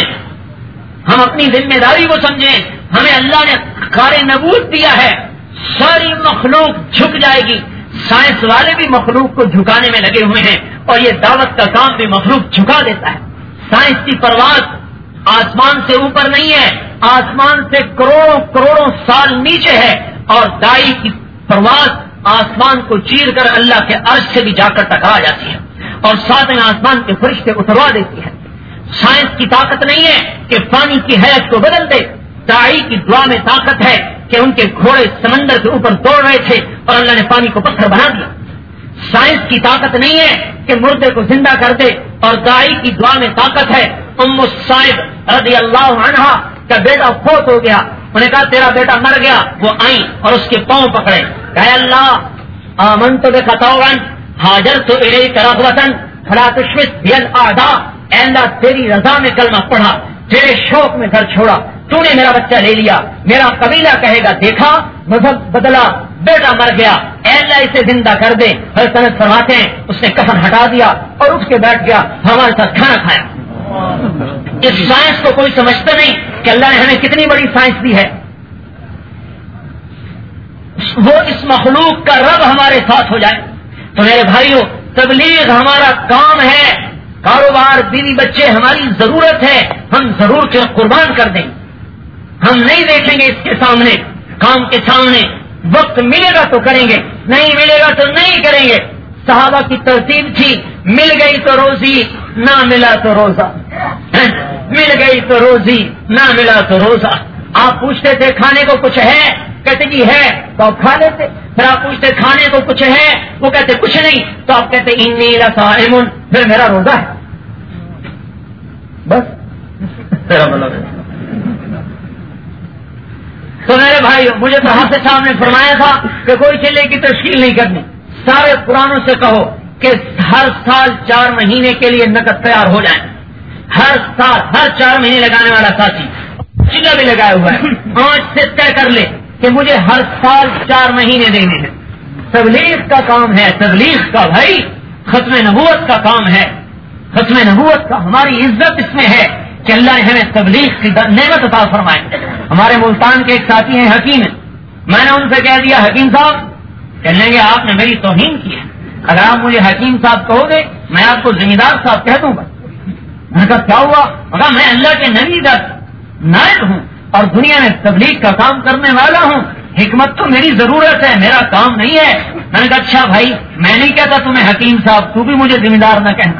ہم اپنی ذمہ داری کو سمجھیں. ہمیں اللہ نے کار نبوت دیا ہے. ساری مخلوق جھک جائے گی. سائنس والے بھی مخلوق کو جھکانے میں لگے ہوئے ہیں اور یہ دعوت کا کام بھی مخلوق جھکا دیتا ہے. سائنس کی پرواز آسمان سے اوپر نہیں ہے، آسمان سے کروڑوں کروڑوں سال نیچے ہے. اور دائی کی پرواز آسمان کو چیر کر اللہ کے عرش سے بھی جا کر ٹکرا جاتی ہے اور ساتھ میں آسمان کے فرشتے اتروا دیتی ہے. سائنس کی طاقت نہیں ہے کہ پانی کی حیت کو بدل دے. دائی کی دعا میں طاقت ہے کہ ان کے گھوڑے سمندر کے اوپر دوڑ رہے تھے اور اللہ نے پانی کو پتھر بنا دیا. سائنس کی طاقت نہیں ہے کہ مردے کو زندہ کر دے. اور دائی کی دعا میں طاقت ہے. ام الصائب رضی اللہ عنہا کا بیٹا فوت ہو گیا. انہوں نے کہا تیرا بیٹا مر گیا. وہ آئیں اور اس کے پاؤں پکڑے, کہ اللہ آمنت بخطوعا حاجرت الیک رغبۃ فلا تشمت بی الاعداء. اے اللہ تیری رضا میں کلمہ پڑھا, تیرے شوق میں گھر چھوڑا, تو نے میرا بچہ لے لیا, میرا قبیلہ کہے گا دیکھا مذہب بدلا, بیٹا مر گیا, اے اللہ اسے زندہ کر دے. حضرت فرماتے ہیں اس نے کفن ہٹا دیا اور اٹھ کے بیٹھ گیا, ہمارے ساتھ کھانا کھایا. اس سائنس کو کوئی سمجھتا نہیں کہ اللہ نے ہمیں کتنی بڑی سائنس دی ہے. وہ اس مخلوق کا رب ہمارے ساتھ ہو جائے. تو میرے بھائیوں, تبلیغ ہمارا کام ہے, کاروبار بیوی بچے ہماری ضرورت ہے, ہم ضرور کے قربان کر دیں. ہم نہیں دیکھیں گے اس کے سامنے, کام کے سامنے. وقت ملے گا تو کریں گے, نہیں ملے گا تو نہیں کریں گے. صحابہ کی ترتیب تھی, مل گئی تو روزی, نہ ملا تو روزہ. مل گئی تو روزی, نہ ملا تو روزہ. آپ پوچھتے تھے کھانے کو کچھ ہے, کہتے جی ہے, تو آپ کھا لیتے. پھر آپ پوچھتے کھانے کو کچھ ہے, وہ کہتے کچھ نہیں, تو آپ کہتے انی لصائم, پھر میرا روزہ ہے. بس تو میرے بھائی, مجھے تو حافظ صاحب نے فرمایا تھا کہ کوئی چلے کی تشکیل نہیں کرنی. سارے قرآنوں سے کہو کہ ہر سال 4 مہینے کے لیے نقد تیار ہو جائیں. ہر سال ہر 4 مہینے لگانے والا ساتھی چلا بھی لگایا ہوا ہے, آج سے طے کر لے کہ مجھے ہر سال 4 مہینے دینے ہیں. تبلیغ کا کام ہے, تبلیغ کا بھائی, ختم نبوت کا کام ہے. ختم نبوت کا ہماری عزت اس میں ہے کہ اللہ نے ہمیں تبلیغ کی نعمت عطا فرمائے. ہمارے ملتان کے ایک ساتھی ہیں حکیم, میں نے ان سے کہہ دیا حکیم صاحب, کہنے گے آپ نے میری توہین کی ہے, اگر آپ مجھے حکیم صاحب کہو گے میں آپ کو ذمہ دار صاحب کہہ دوں گا. میں نے کہا کیا ہوا؟ مگر میں اللہ کے نبی کا نائب ہوں اور دنیا میں تبلیغ کا کام کرنے والا ہوں, حکمت تو میری ضرورت ہے, میرا کام نہیں ہے. میں نے کہا اچھا بھائی, میں نہیں کہتا تمہیں حکیم صاحب, تو بھی مجھے ذمہ دار نہ کہنا.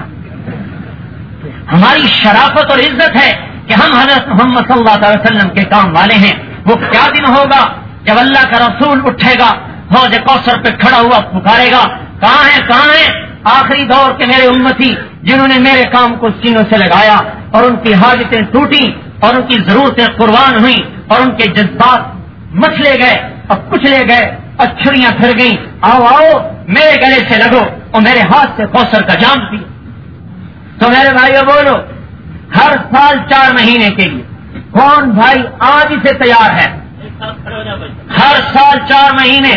ہماری شرافت اور عزت ہے کہ ہم حضرت محمد صلی اللہ علیہ وسلم کے کام والے ہیں. وہ کیا دن ہوگا جب اللہ کا رسول اٹھے گا, حوض کوثر پہ کھڑا ہوا پکارے گا, کہاں ہے کہاں ہے آخری دور کے میرے امتی جنہوں نے میرے کام کو سینوں سے لگایا اور ان کی حاجتیں ٹوٹی اور ان کی ضرورتیں قربان ہوئیں اور ان کے جذبات مچلے گئے اور کچلے گئے اور چھریاں پھر گئیں. آؤ آؤ میرے گلے سے لگو اور میرے ہاتھ سے کوثر کا جام پی. تو میرے بھائیو بولو, ہر سال 4 مہینے کے لیے کون بھائی آج سے تیار ہے؟ ہر سال 4 مہینے,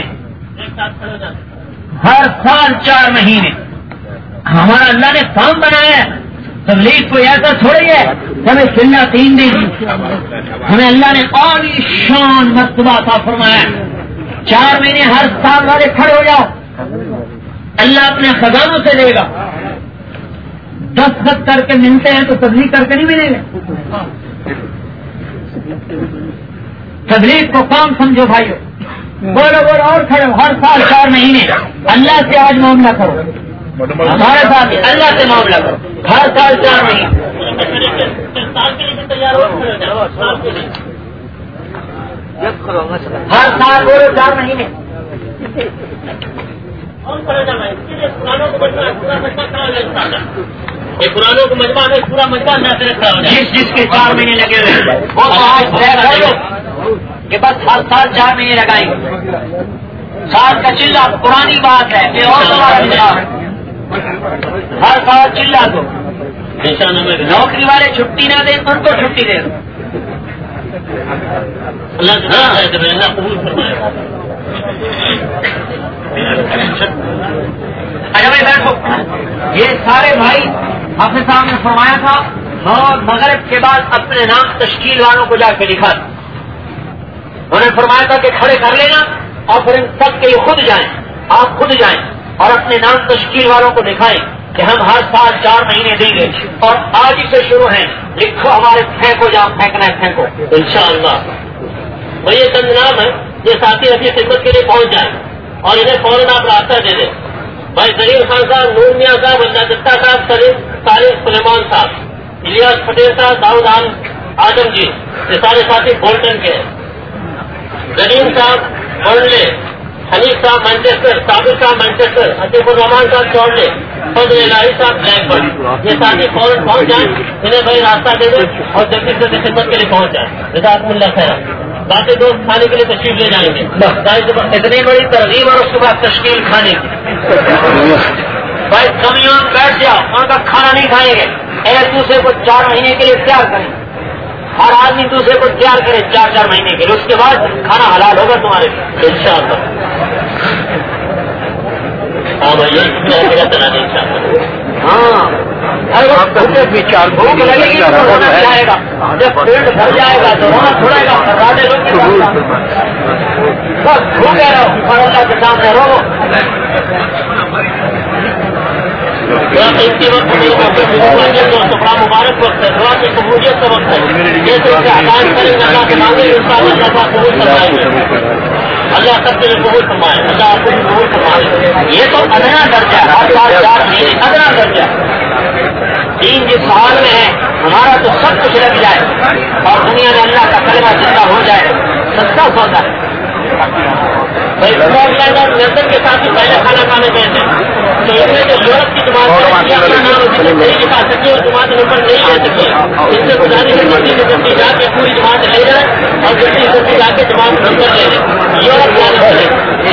ہر سال 4 مہینے ہمارا اللہ نے کام بنایا ہے. تبلیغ کوئی ایسا تھوڑی ہے ہمیں چلنا 3 دن, ہمیں اللہ نے عالی شان مرتبہ عطا فرمایا. 4 مہینے ہر سال والے کھڑے ہو جاؤ, اللہ اپنے خزانوں سے دے گا. 10 خط کر کے ملتے ہیں تو تبلیغ کر کے نہیں ملیں گے. تبلیغ کو کام سمجھو بھائیو, بولو بولو اور کھڑے ہو. ہر سال 4 مہینے اللہ سے آج معاملہ کرو, ہمارے ساتھ اللہ سے معاملہ کرو. ہر سال 4 مہینے ہر سال بولو 4 مہینے. قرآنوں کو مجمع میں پورا مجمع جس کے 4 مہینے لگے ہوئے وہ تو آج طے کر لو کہ بس ہر سال 4 مہینے لگائیں گے. سال کا چلہ پرانی بات ہے کہ اور ہمارا ہر سال چلہ دو. نوکری والے چھٹی نہ دیں ان کو چھٹی دے دو. اللہ قبول فرمائے. اچھا بھائی بیٹھو. یہ سارے بھائی حافظ صاحب نے فرمایا تھا اور مغرب کے بعد اپنے نام تشکیل والوں کو جا کے لکھا تھا. انہوں نے فرمایا تھا کہ کھڑے کر لینا اور پھر ان سب کے خود جائیں, آپ خود جائیں اور اپنے نام تشکیل والوں کو دکھائیں کہ ہم ہر سال 4 مہینے دیں گے اور آج ہی سے شروع ہیں. لکھو ہمارے پھینکو جہاں پھینکنا ہے پھینکو انشاءاللہ. وہ یہ چند نام ہے جو ساتھی اپنی خدمت کے لیے پہنچ جائیں اور انہیں فوراً آپ راستہ دے دیں. بھائی زرین خان صاحب, نور میاں صاحب, اللہ دتہ صاحب, طارق سلیمان صاحب, الیاس پٹیل صاحب, داؤد آدم جی, یہ سارے ساتھی بولٹن کے ہیں. زرین صاحب برنلے, حنیف صاحب مانچسٹر, صابر صاحب مانچسٹر, عطیف الرحمان صاحب چورلے, فضل الہی صاحب بلیک بورڈ، یہ ساتھی فوراً پہنچ جائیں، انہیں بھائی راستہ دے دیں اور جلدی سے خدمت کے لیے پہنچ جائیں. جزاکم اللہ خیر. باقی دوست کھانے کے لیے تشریف لے جائیں گے. اتنی بڑی ترغیب اور اس کے بعد تشکیل کھانے کی. بھائی کمیوں بیٹھ جاؤ، ان کا کھانا نہیں کھائیں گے. ایک دوسرے کو 4 مہینے کے لیے تیار کریں، ہر آدمی دوسرے کو تیار کرے 4 مہینے کے لیے، اس کے بعد کھانا حلال ہوگا تمہارے لیے انشاءاللہ. ہاں بھائی چلا دیں انشاءاللہ. ہاں ہر وقت بھوک لگے گی تو رونا چاہے گا، جب پیٹ بھر جائے گا تو رونا چھوڑے گا. بس بھوکے رہو اور اللہ کے سامنے رو. اس کے وقت بڑا مبارک وقت ہے، دعا کی قبولیت کا وقت ہے. جیسے اسے حقائق کریں گے اللہ کے مانگے ان شاء اللہ کا قبول فرمائیں گے. اللہ سب کے لیے قبول فرمائے، اللہ آپ کو بھی قبول فرمائے. یہ تو ادنا درجہ ہے، ہر سال 4 مہینے ادنا درجہ. دین جس حال میں ہے ہمارا تو سب کچھ لگ جائے اور دنیا میں اللہ کا کلمہ زندہ ہو جائے، سستا سودا ہے. لندن کے ساتھ ہی پہلے کھانا کھانے گئے تھے تو اس میں جو یورپ کی جماعت نہیں دکھا سکتی اور جماعت نمبر نہیں لے سکتی. اس سے گزارش ہے جلدی سے جلدی جا کے پوری جماعت لے جائیں اور جلدی سے جلدی جا کے جماعت نمبر لے لیں. یورپ جانے والے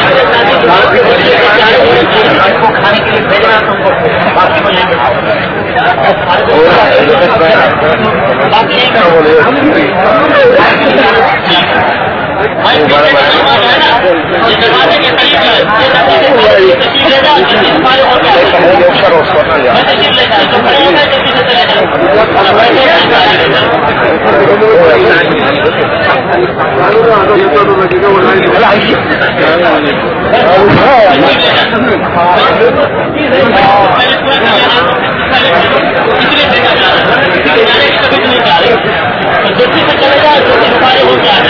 کو کھانے کے لیے بھیجنا تم کو باقی کو لے کے باقی جلدی سے چلے جائے سارے ہو جائے.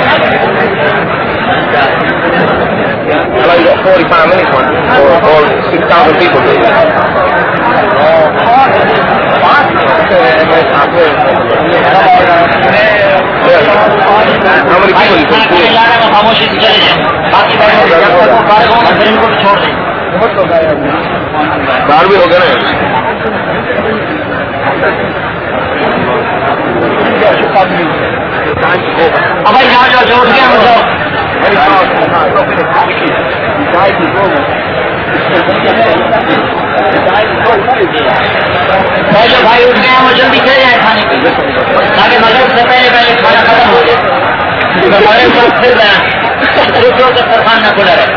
45 minutes for 6,000 people. خاموشی سے چلے جائیں، باقی کو چھوڑ دیں. باہر بھی ہو گیا نا. بھائی جہاں جو جوڑ گیا پہلے بھائی اٹھ گئے وہ جلدی چلے جائیں کھانے کے لیے تاکہ مغرب سے پہلے کھانا ختم ہو جائے. مغرب کا پھر رہے دوسروں کا سرخان نہ کھلا رہے.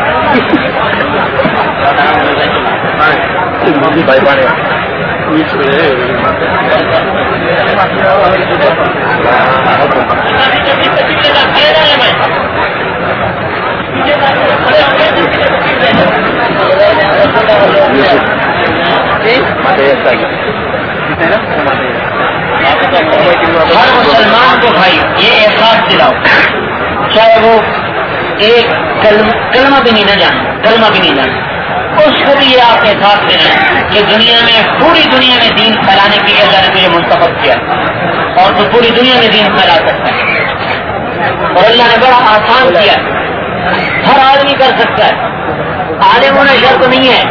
ہر مسلمان کو بھائی یہ احساس دلاؤ، چاہے وہ ایک کلمہ بھی نہیں نہ جانے، کلمہ بھی نہیں جانے، اس کو بھی یہ آپ احساس دینا کہ دنیا میں پوری دنیا میں دین پھیلانے کے لیے اللہ نے مجھے منتخب کیا اور تو پوری دنیا میں دین پھیلا سکتا ہے. اور اللہ نے بڑا آسان کیا، ہر آدمی کر سکتا ہے. عالم ہونا شرط نہیں ہے.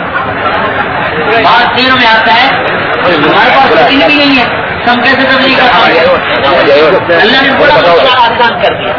بات دینوں میں آتا ہے ہمارے پاس دین بھی نہیں ہے، ہم کیسے تبلیغ کر پائیں گے؟ اللہ نے بڑا آسان کر دیا.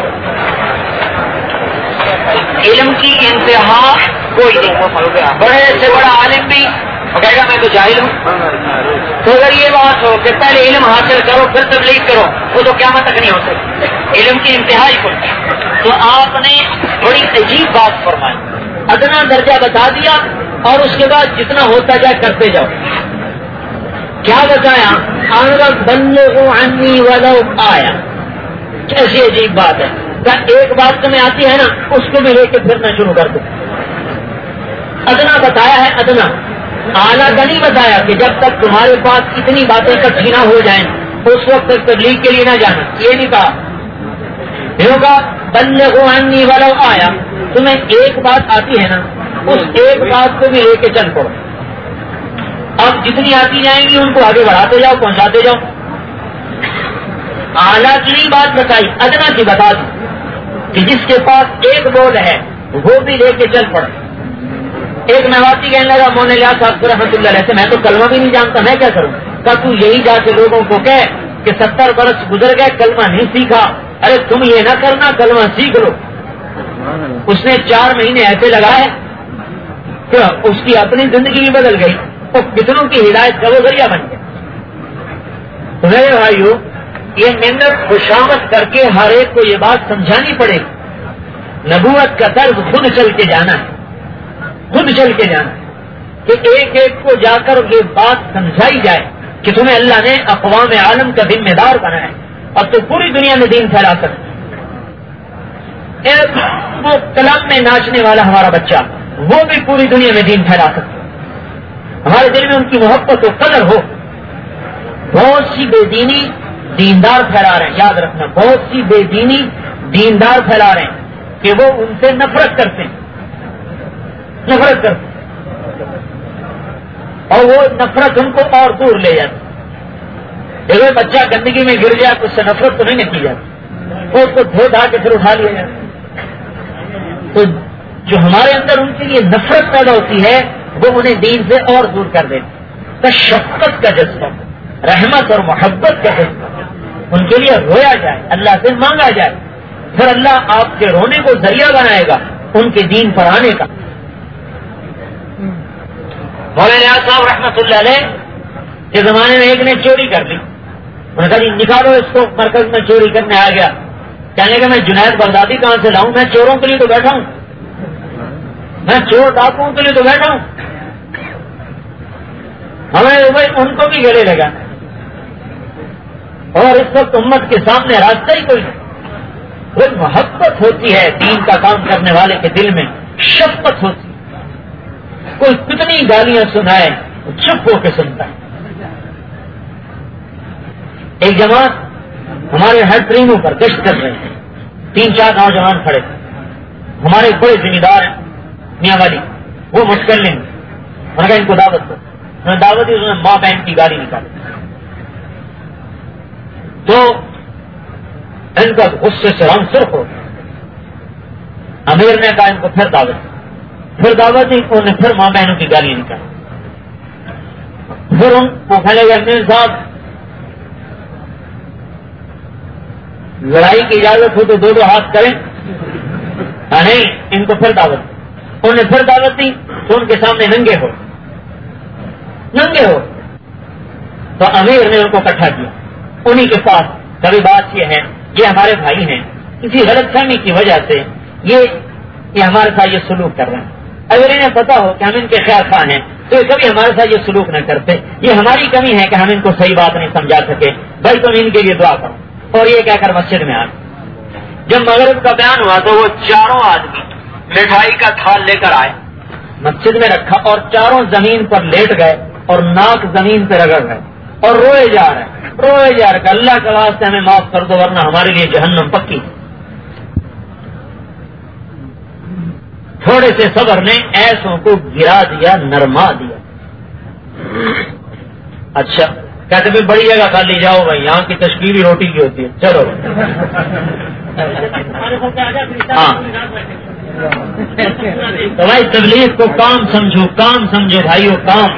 علم کی انتہا کوئی نہیں، بڑے سے بڑا عالم بھی کہے گا میں تو جاہل ہوں. تو اگر یہ بات ہو کہ پہلے علم حاصل کرو پھر تبلیغ کرو، وہ تو قیامت تک نہیں ہو سکتی. علم کی انتہا ہی کوئی. تو آپ نے بڑی عجیب بات فرمائی، ادنا درجہ بتا دیا اور اس کے بعد جتنا ہوتا جائے کرتے جاؤ. کیا بتایا؟ بلغوا عنی ولو آیا. کیسی عجیب بات ہے. ایک بات تمہیں آتی ہے نا اس کو بھی لے کے پھرنا شروع کر دو. ادنا بتایا ہے، ادنا اعلیٰ کا نہیں بتایا کہ جب تک تمہارے پاس اتنی باتیں اکٹھی نہ ہو جائیں اس وقت تک تبلیغ کے لیے نہ جانا، یہ نہیں کہا. ہوگا بلغوا عنی ولو آیا. تمہیں ایک بات آتی ہے نا اس ایک بات کو بھی لے کے چل پڑو. اب جتنی آتی جائیں گی ان کو آگے بڑھاتے جاؤ، پہنچاتے جاؤ. اعلیٰ کی نہیں بات بتائی، ادنا کی بتا دی کہ جس کے پاس ایک بول ہے وہ بھی لے کے چل پڑے. ایک نواسی کہنے لگا مولانا الیاس صاحب رحمۃ اللہ علیہ سے میں تو کلمہ بھی نہیں جانتا، میں کیا کروں؟ کہ تو یہی جا کے لوگوں کو کہہ کہ 70 برس گزر گئے کلمہ نہیں سیکھا. ارے تم یہ نہ کرنا، کلمہ سیکھ لو. اس نے 4 مہینے ایسے لگائے کہ اس کی اپنی زندگی بھی بدل گئی اور کتنوں کی ہدایت کا وہ ذریعہ بن گیا. تو میرے بھائیو، یہ محنت خوشامد کر کے ہر ایک کو یہ بات سمجھانی پڑے گی. نبوت کا طرز خود چل کے جانا ہے، خود چل کے جانا ہے کہ ایک ایک کو جا کر یہ بات سمجھائی جائے کہ تمہیں اللہ نے اقوام عالم کا ذمہ دار بنایا ہے اور تو پوری دنیا میں دین پھیلا سکتے. وہ کلام میں ناچنے والا ہمارا بچہ وہ بھی پوری دنیا میں دین پھیلا سکتے. ہمارے دل میں ان کی محبت و قدر ہو. بہت سی بے دینی دیندار پھیلا رہے ہیں، یاد رکھنا، بہت سی بے دینی دیندار پھیلا رہے ہیں کہ وہ ان سے نفرت کرتے ہیں، نفرت کرتے ہیں، اور وہ نفرت ان کو اور دور لے جاتی. اگر بچہ گندگی میں گر جائے تو اس سے نفرت تو نہیں کی جاتی، وہ اس کو دھو دھا کے پھر اٹھا لیا جاتا. تو جو ہمارے اندر ان کے لیے نفرت پیدا ہوتی ہے وہ انہیں دین سے اور دور کر دیتی. شفقت کا جذبہ، رحمت اور محبت کا جذبہ، ان کے لیے رویا جائے، اللہ سے مانگا جائے، پھر اللہ آپ کے رونے کو ذریعہ بنائے گا ان کے دین پر آنے کا. مولانا صاحب رحمۃ اللہ علیہ کے زمانے میں ایک نے چوری کر لی. انہوں نے کہا جی نکالو اس کو، مرکز میں چوری کرنے آ گیا. کہنے کہ میں جنید بغدادی کہاں سے لاؤں، میں چوروں کے لیے تو بیٹھا ہوں، میں چور ڈاکوؤں کے لیے تو بیٹھا ہوں. ہمیں ان کو بھی گلے لگا. اور اس وقت امت کے سامنے راستہ ہی کوئی نہیں. وہ محبت ہوتی ہے دین کا کام کرنے والے کے دل میں، شفقت ہوتی ہے. کوئی کتنی گالیاں سنائے چپ ہو کے سنتا ہے. ایک جماعت ہمارے ہر ٹرینوں پر گشت کر رہے ہیں، 3-4 نوجوان کھڑے تھے. ہمارے بڑے ذمہ دار ہیں میاں والی، وہ متکلم، انہوں نے کہا ان کو دعوت دو. انہوں نے دعوت دی، انہوں نے ماں بہن کی گالی نکالی. تو ان کا غصے سے رنگ سرخ ہو گیا. امیر نے کہا ان کو پھر دعوت دی، انہوں نے پھر ماں بہنوں کی گالیاں نکالی. پھر ان کو کہنے لگے امیر صاحب لڑائی کی اجازت ہو تو 2 ہاتھ کریں. نہیں، ان کو پھر دعوت دی. انہوں نے پھر دعوت دی تو ان کے سامنے ننگے ہو. تو امیر نے ان کو اکٹھا کیا انہی کے پاس. کبھی بات یہ ہے یہ ہمارے بھائی ہیں، کسی غلط فہمی کی وجہ سے یہ ہمارے ساتھ یہ سلوک کر رہے ہیں. اگر انہیں پتا ہو کہ ہم ان کے خیر خواہ ہیں تو یہ کبھی ہمارے ساتھ یہ سلوک نہ کرتے. یہ ہماری کمی ہے کہ ہم ان کو صحیح بات نہیں سمجھا سکے. بھائی تم ان کے لیے دعا کرو. اور یہ کہہ کر مسجد میں آ گئے. جب مغرب کا بیان ہوا تو وہ 4 آدمی مٹھائی کا تھال لے کر آئے، مسجد میں رکھا اور 4 زمین پر لیٹ گئے اور ناک زمین پہ رگڑ گئے اور روئے جا رہے کہ اللہ کے واسطے ہمیں معاف کر دو ورنہ ہمارے لیے جہنم پکی. تھوڑے سے صبر نے ایسوں کو گرا دیا، نرما دیا. اچھا کہتے بھی بڑی جگہ خالی جاؤ بھائی، یہاں کی تشکیلی روٹی کی ہوتی ہے، چلو. ہاں تو بھائی تبلیغ کو کام سمجھو بھائیو، کام.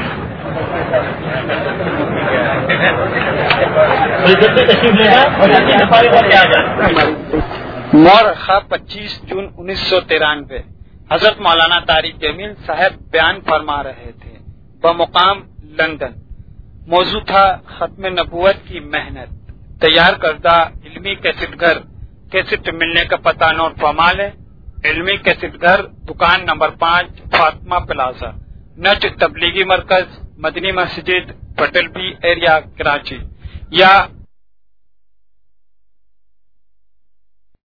مورخہ 25 جون 1993 حضرت مولانا طارق جمیل صاحب بیان فرما رہے تھے بمقام لندن. موضوع تھا ختم نبوت کی محنت. تیار کردہ علمی کیسٹ گھر، کیسٹ ملنے کا پتہ نوٹ فرما لیں. علمی کیسٹ گھر، دکان نمبر 5 فاطمہ پلازا، نج تبلیغی مرکز، مدنی مسجد، پٹل بی ایریا، کراچی. یا